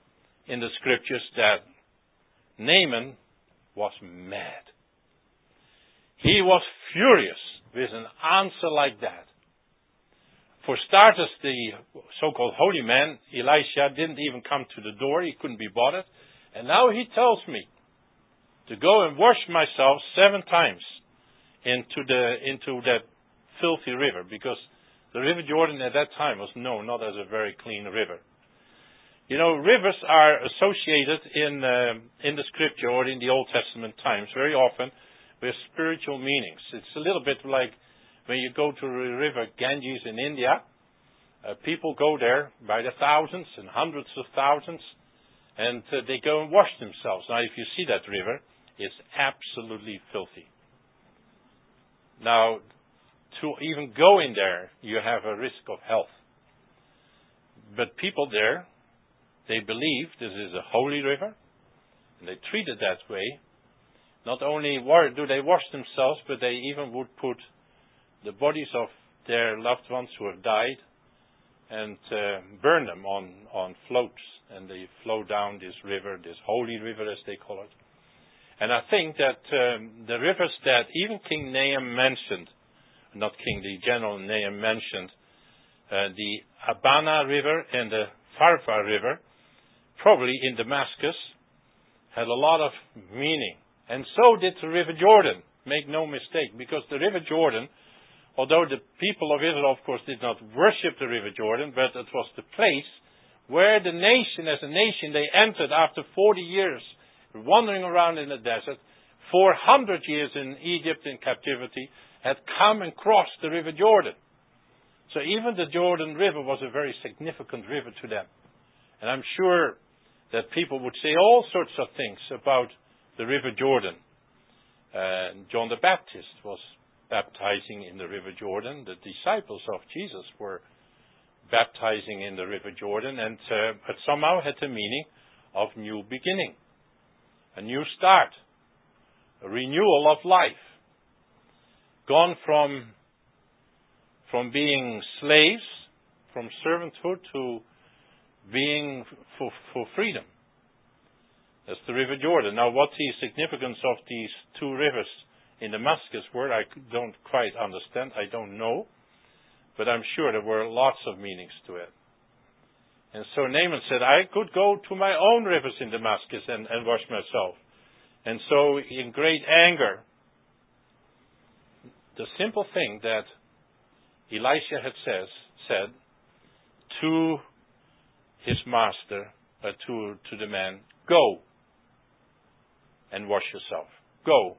in the scriptures that Naaman was mad. He was furious with an answer like that. For starters, the so-called holy man, Elisha, didn't even come to the door. He couldn't be bothered. And now he tells me to go and wash myself 7 times into that filthy river, because the River Jordan at that time was known not as a very clean river. You know, rivers are associated in the Scripture or in the Old Testament times very often with spiritual meanings. It's a little bit like when you go to the river Ganges in India. People go there by the thousands and hundreds of thousands, and they go and wash themselves. Now, if you see that river, it's absolutely filthy. Now, to even go in there, you have a risk of health. But people there, they believe this is a holy river, and they treat it that way. Not only do they wash themselves, but they even would put the bodies of their loved ones who have died and burn them on floats, and they flow down this river, this holy river as they call it. And I think that the rivers that even King Nahum mentioned, not King, the General Nahum mentioned, the Abana River and the Pharpar River, probably in Damascus, had a lot of meaning. And so did the River Jordan, make no mistake, because the River Jordan, although the people of Israel, of course, did not worship the River Jordan, but it was the place where the nation, as a nation, they entered after 40 years wandering around in the desert, 400 years in Egypt in captivity, had come and crossed the River Jordan. So even the Jordan River was a very significant river to them. And I'm sure that people would say all sorts of things about the River Jordan. John the Baptist was baptizing in the River Jordan. The disciples of Jesus were baptizing in the River Jordan, and it somehow had the meaning of new beginning, a new start, a renewal of life, gone from being slaves, from servanthood to being for freedom. That's the River Jordan. Now, what the significance of these 2 rivers in Damascus were, I don't quite understand. I don't know. But I'm sure there were lots of meanings to it. And so Naaman said, I could go to my own rivers in Damascus and wash myself. And so in great anger, the simple thing that Elisha had said to his master, to the man, go and wash yourself. Go.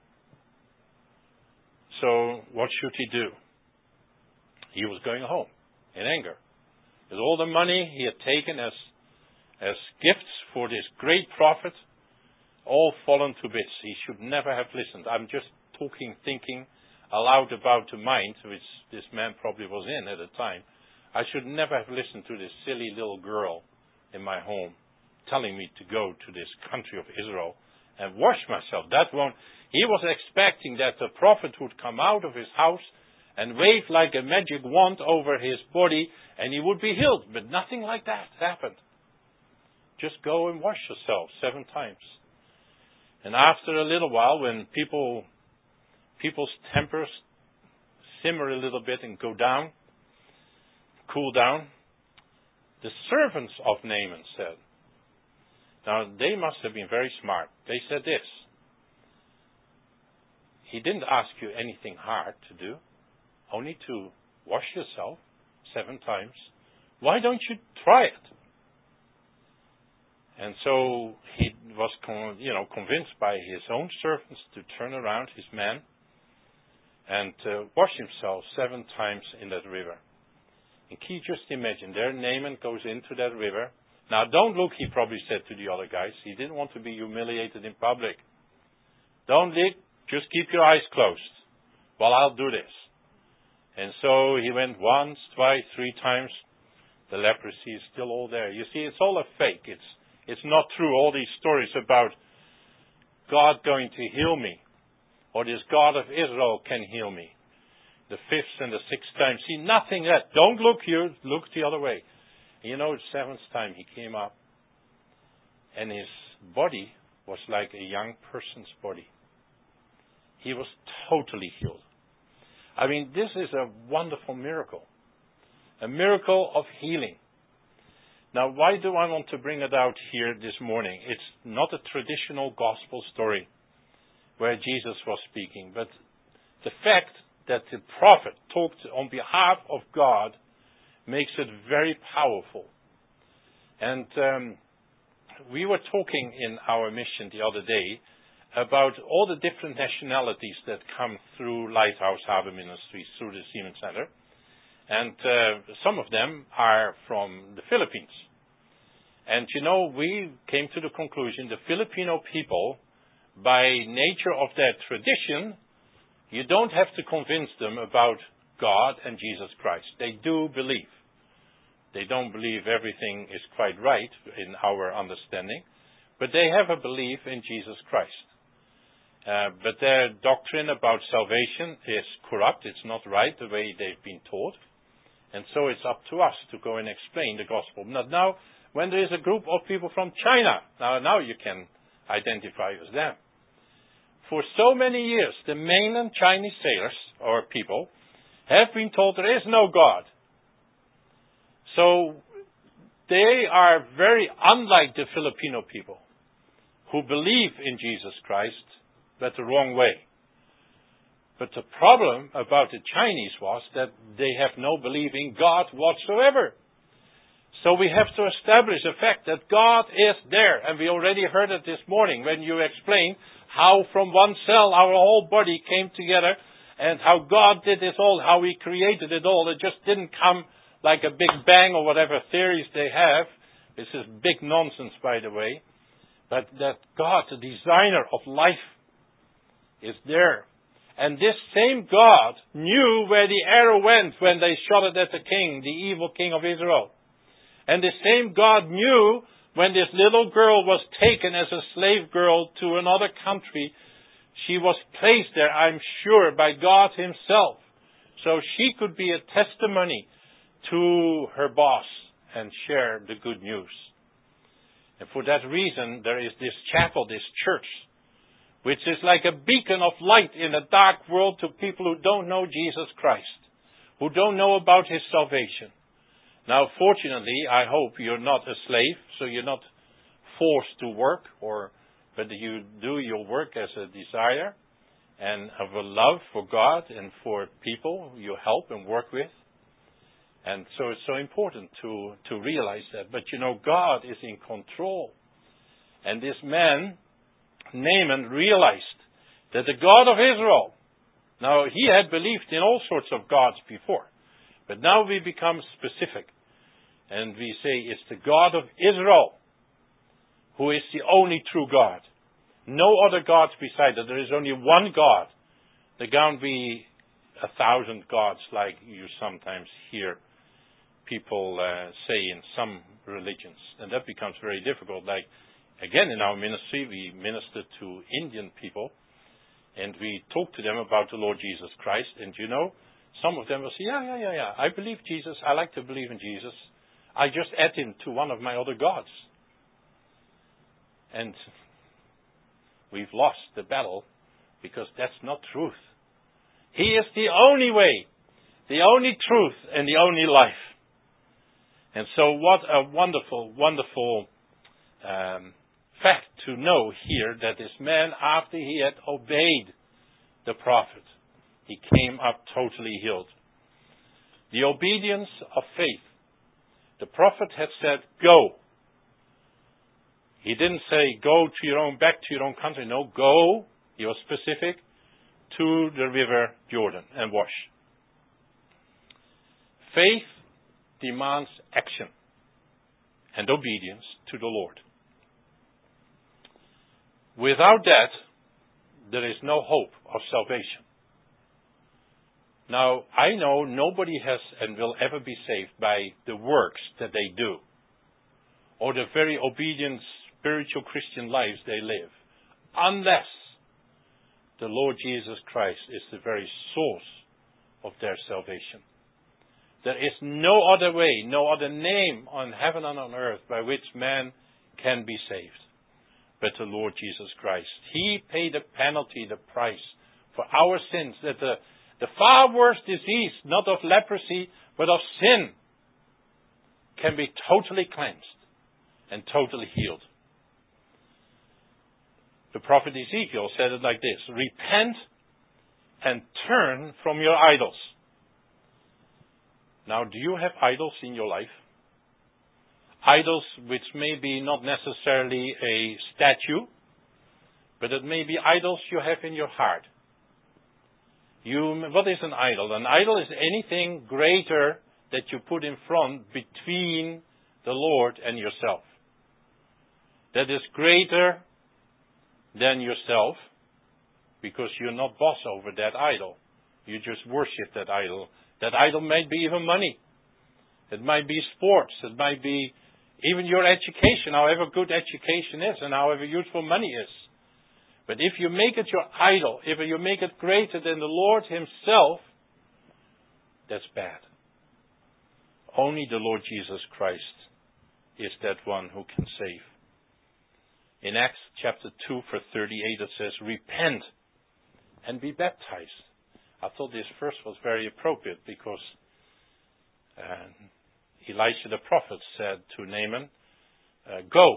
So what should he do? He was going home in anger. With all the money he had taken as gifts for this great prophet, all fallen to bits. He should never have listened. I'm just thinking aloud about the mind which this man probably was in at the time. I should never have listened to this silly little girl in my home telling me to go to this country of Israel and wash myself. He was expecting that the prophet would come out of his house and wave like a magic wand over his body and he would be healed. But nothing like that happened. Just go and wash yourself 7 times. And after a little while, when people's tempers simmer a little bit and cool down, the servants of Naaman said, now they must have been very smart. They said this: he didn't ask you anything hard to do, only to wash yourself 7 times. Why don't you try it? And so he was convinced by his own servants to turn around, his men, and wash himself 7 times in that river. And can you just imagine, there Naaman goes into that river. Now don't look, he probably said to the other guys. He didn't want to be humiliated in public. Don't look, just keep your eyes closed while I'll do this. And so he went once, twice, 3 times. The leprosy is still all there. You see, it's all a fake. It's not true. All these stories about God going to heal me, or this God of Israel can heal me. The 5th and the 6th time. See, nothing that. Don't look here. Look the other way. And the 7th time he came up, and his body was like a young person's body. he was totally healed. I mean, this is a wonderful miracle. A miracle of healing. Now, why do I want to bring it out here this morning? It's not a traditional gospel story where Jesus was speaking, but the fact that the prophet talked on behalf of God makes it very powerful. And we were talking in our mission the other day about all the different nationalities that come through Lighthouse Harbor Ministries, through the Siemens Center. And some of them are from the Philippines. And we came to the conclusion the Filipino people, by nature of their tradition, you don't have to convince them about God and Jesus Christ. They do believe. They don't believe everything is quite right in our understanding, but they have a belief in Jesus Christ. But their doctrine about salvation is corrupt. It's not right the way they've been taught. And so it's up to us to go and explain the gospel. Now, when there is a group of people from China, now you can identify as them. For so many years, the mainland Chinese sailors, or people, have been told there is no God. So they are very unlike the Filipino people, who believe in Jesus Christ, but the wrong way. But the problem about the Chinese was that they have no belief in God whatsoever. So we have to establish the fact that God is there. And we already heard it this morning when you explained how from one cell our whole body came together and how God did this all, how He created it all. It just didn't come like a big bang or whatever theories they have. This is big nonsense, by the way. But that God, the designer of life, is there. And this same God knew where the arrow went when they shot it at the king, the evil king of Israel. And the same God knew when this little girl was taken as a slave girl to another country. She was placed there, I'm sure, by God Himself. So she could be a testimony to her boss and share the good news. And for that reason, there is this chapel, this church, which is like a beacon of light in a dark world to people who don't know Jesus Christ, who don't know about His salvation. Now, fortunately, I hope you're not a slave, so you're not forced to work, but you do your work as a desire and of a love for God and for people you help and work with. And so it's so important to realize that. But God is in control. And this man, Naaman, realized that the God of Israel, now he had believed in all sorts of gods before, but now we become specific. And we say it's the God of Israel who is the only true God. No other gods beside it. There is only one God. There can't be 1,000 gods like you sometimes hear people say in some religions. And that becomes very difficult. Like, again, in our ministry, we minister to Indian people. And we talk to them about the Lord Jesus Christ. And some of them will say, yeah. I believe Jesus. I like to believe in Jesus. I just add him to one of my other gods. And we've lost the battle because that's not truth. He is the only way, the only truth, and the only life. And so what a wonderful, wonderful fact to know here that this man, after he had obeyed the prophet, he came up totally healed. The obedience of faith. The prophet had said, go. He didn't say, go to back to your own country. No, go, he was specific, to the river Jordan and wash. Faith demands action and obedience to the Lord. Without that, there is no hope of salvation. Now, I know nobody has and will ever be saved by the works that they do, or the very obedient spiritual Christian lives they live, unless the Lord Jesus Christ is the very source of their salvation. There is no other way, no other name on heaven and on earth by which man can be saved but the Lord Jesus Christ. He paid the penalty, the price, for our sins, that the far worse disease, not of leprosy, but of sin, can be totally cleansed and totally healed. The prophet Ezekiel said it like this: repent and turn from your idols. Now, do you have idols in your life? Idols which may be not necessarily a statue, but it may be idols you have in your heart. What is an idol? An idol is anything greater that you put in front between the Lord and yourself. That is greater than yourself, because you're not boss over that idol. You just worship that idol. That idol might be even money. It might be sports. It might be even your education, however good education is and however useful money is. But if you make it your idol, if you make it greater than the Lord Himself, that's bad. Only the Lord Jesus Christ is that one who can save. In Acts chapter 2, verse 38, it says, repent and be baptized. I thought this verse was very appropriate because Elisha the prophet said to Naaman, go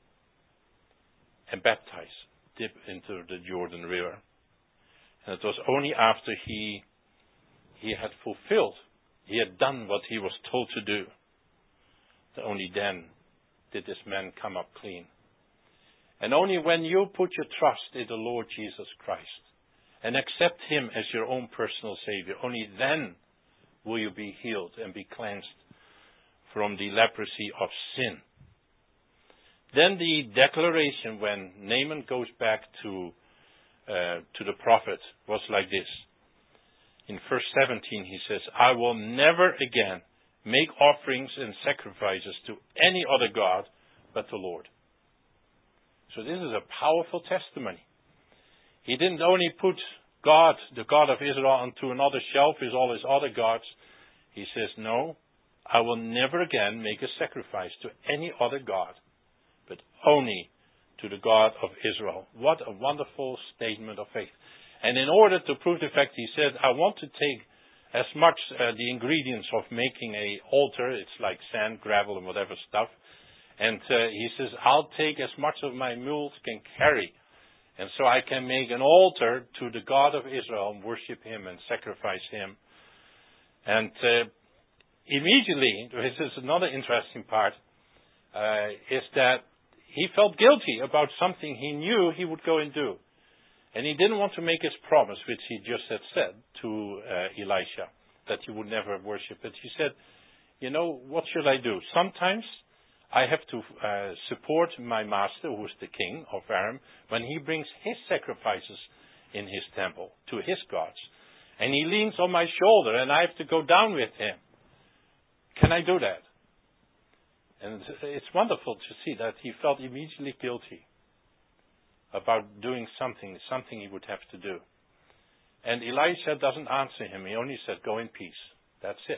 and baptize, dip into the Jordan River. And it was only after he had fulfilled, he had done what he was told to do, that only then did this man come up clean. And only when you put your trust in the Lord Jesus Christ and accept Him as your own personal Savior, only then will you be healed and be cleansed from the leprosy of sin. Then the declaration when Naaman goes back to the prophet was like this. In verse 17 he says, I will never again make offerings and sacrifices to any other God but the Lord. So this is a powerful testimony. He didn't only put God, the God of Israel, onto another shelf with all his other gods. He says, no, I will never again make a sacrifice to any other God, but only to the God of Israel. What a wonderful statement of faith. And in order to prove the fact, he said, I want to take as much the ingredients of making an altar. It's like sand, gravel, and whatever stuff. And he says, I'll take as much as my mules can carry. And so I can make an altar to the God of Israel and worship Him and sacrifice Him. And immediately, this is another interesting part, is that he felt guilty about something he knew he would go and do. And he didn't want to make his promise, which he just had said to Elisha, that he would never worship it. He said, what should I do? Sometimes I have to support my master, who is the king of Aram, when he brings his sacrifices in his temple to his gods. And he leans on my shoulder, and I have to go down with him. Can I do that? And it's wonderful to see that he felt immediately guilty about doing something he would have to do. And Elisha doesn't answer him. He only said, go in peace. That's it.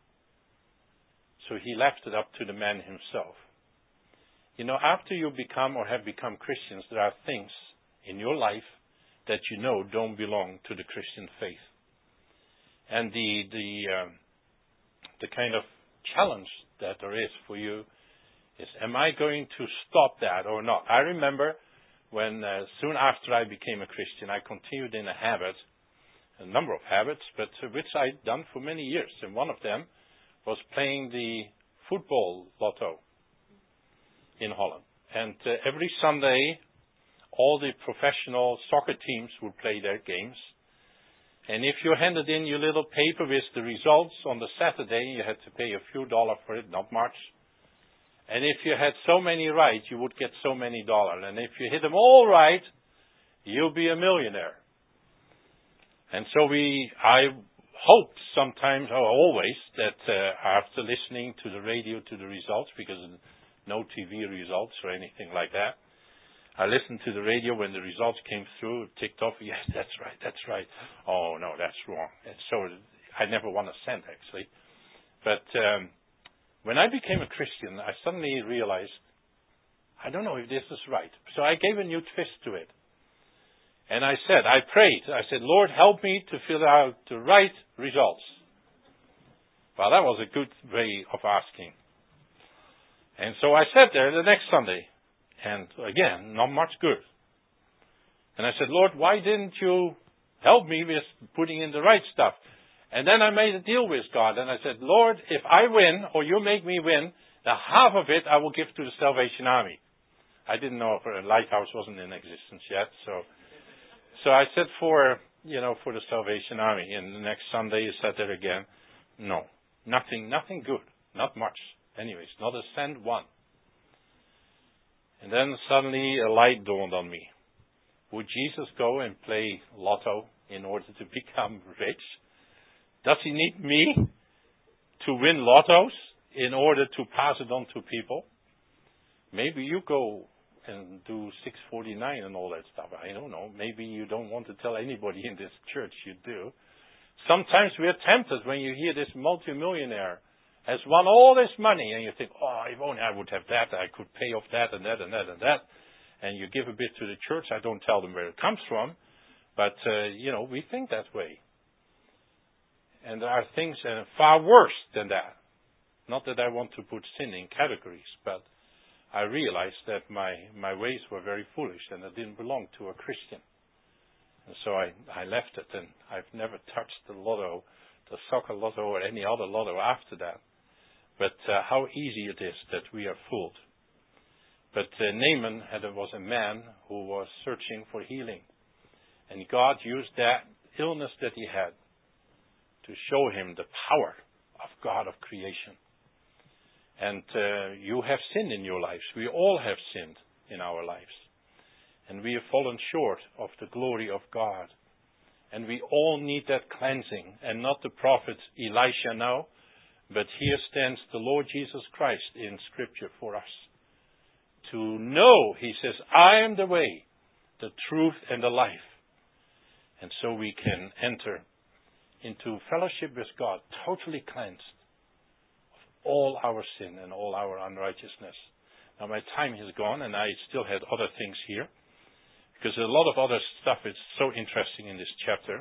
So he left it up to the man himself. After you become or have become Christians, there are things in your life that don't belong to the Christian faith. And the kind of challenge that there is for you is, am I going to stop that or not? I remember when soon after I became a Christian, I continued in a number of habits, but which I'd done for many years. And one of them was playing the football lotto in Holland. And every Sunday, all the professional soccer teams would play their games. And if you handed in your little paper with the results on the Saturday, you had to pay a few dollars for it, not much. And if you had so many right, you would get so many dollars. And if you hit them all right, you'll be a millionaire. And so I hope sometimes, or always, that after listening to the radio to the results, because no TV results or anything like that, I listened to the radio when the results came through, ticked off, yes, that's right. Oh, no, that's wrong. And so I never won a cent, actually. But when I became a Christian, I suddenly realized, I don't know if this is right. So I gave a new twist to it. And I prayed. I said, Lord, help me to fill out the right results. Well, that was a good way of asking. And so I sat there the next Sunday. And again, not much good. And I said, Lord, why didn't you help me with putting in the right stuff? And then I made a deal with God. And I said, Lord, if I win, or you make me win, the half of it I will give to the Salvation Army. I didn't know if a lighthouse wasn't in existence yet. So I said for the Salvation Army. And the next Sunday I sat there again. No, nothing good. Not much. Anyways, not a cent one. And then suddenly a light dawned on me. Would Jesus go and play lotto in order to become rich? Does he need me to win lottos in order to pass it on to people? Maybe you go and do 649 and all that stuff. I don't know. Maybe you don't want to tell anybody in this church you do. Sometimes we are tempted when you hear this multimillionaire has won all this money and you think, oh, if only I would have that, I could pay off that and that and that and that. And you give a bit to the church. I don't tell them where it comes from. But, we think that way. And there are things far worse than that. Not that I want to put sin in categories, but I realized that my ways were very foolish and I didn't belong to a Christian. And so I left it, and I've never touched the lotto, the soccer lotto or any other lotto after that. But how easy it is that we are fooled. But Naaman was a man who was searching for healing. And God used that illness that he had to show him the power of God of creation. And you have sinned in your lives. We all have sinned in our lives. And we have fallen short of the glory of God. And we all need that cleansing. And not the prophet Elisha now, but here stands the Lord Jesus Christ in Scripture for us. To know, he says, I am the way, the truth, and the life. And so we can enter into fellowship with God, totally cleansed of all our sin and all our unrighteousness. Now my time has gone, and I still had other things here, because a lot of other stuff is so interesting in this chapter.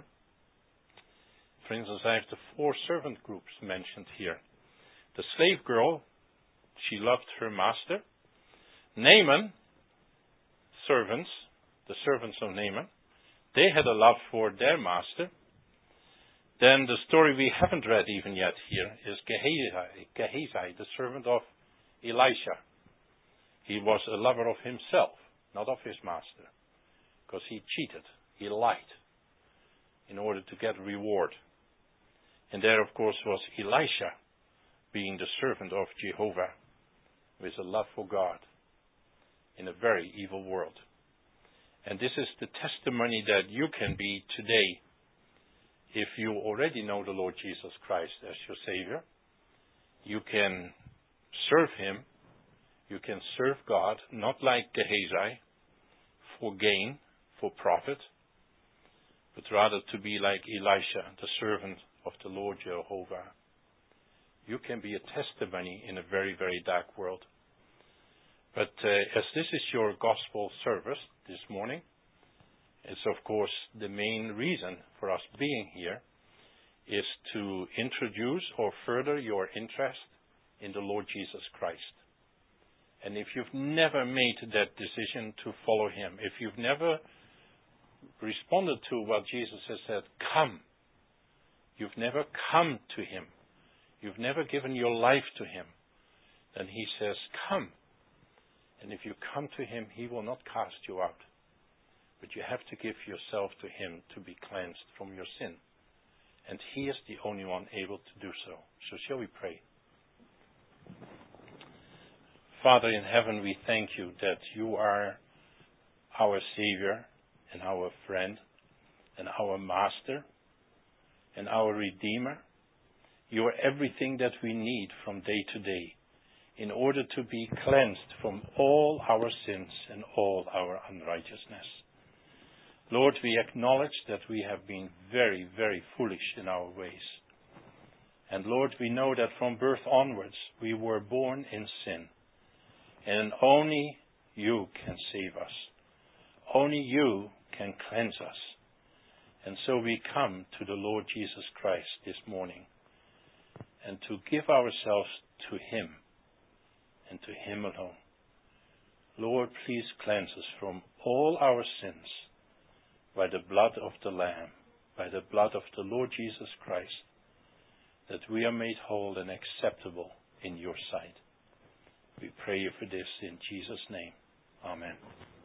For instance, I have the 4 servant groups mentioned here. The slave girl, she loved her master. Naaman, servants, the servants of Naaman, they had a love for their master. Then the story we haven't read even yet here is Gehazi, the servant of Elisha. He was a lover of himself, not of his master, because he cheated, he lied in order to get reward. And there, of course, was Elisha, being the servant of Jehovah, with a love for God in a very evil world. And this is the testimony that you can be today if you already know the Lord Jesus Christ as your Savior. You can serve Him. You can serve God, not like Gehazi, for gain, for profit, but rather to be like Elisha, the servant of the Lord Jehovah. You can be a testimony in a very, very dark world. But as this is your gospel service this morning, it's of course the main reason for us being here is to introduce or further your interest in the Lord Jesus Christ. And if you've never made that decision to follow Him, if you've never responded to what Jesus has said, come. You've never come to Him. You've never given your life to Him. Then He says, come. And if you come to Him, He will not cast you out. But you have to give yourself to Him to be cleansed from your sin. And He is the only one able to do so. So shall we pray? Father in heaven, we thank You that You are our Savior and our friend and our Master and our Redeemer. You are everything that we need from day to day in order to be cleansed from all our sins and all our unrighteousness. Lord, we acknowledge that we have been very, very foolish in our ways. And Lord, we know that from birth onwards we were born in sin. And only You can save us. Only You can cleanse us. And so we come to the Lord Jesus Christ this morning and to give ourselves to Him and to Him alone. Lord, please cleanse us from all our sins by the blood of the Lamb, by the blood of the Lord Jesus Christ, that we are made whole and acceptable in your sight. We pray you for this in Jesus' name. Amen.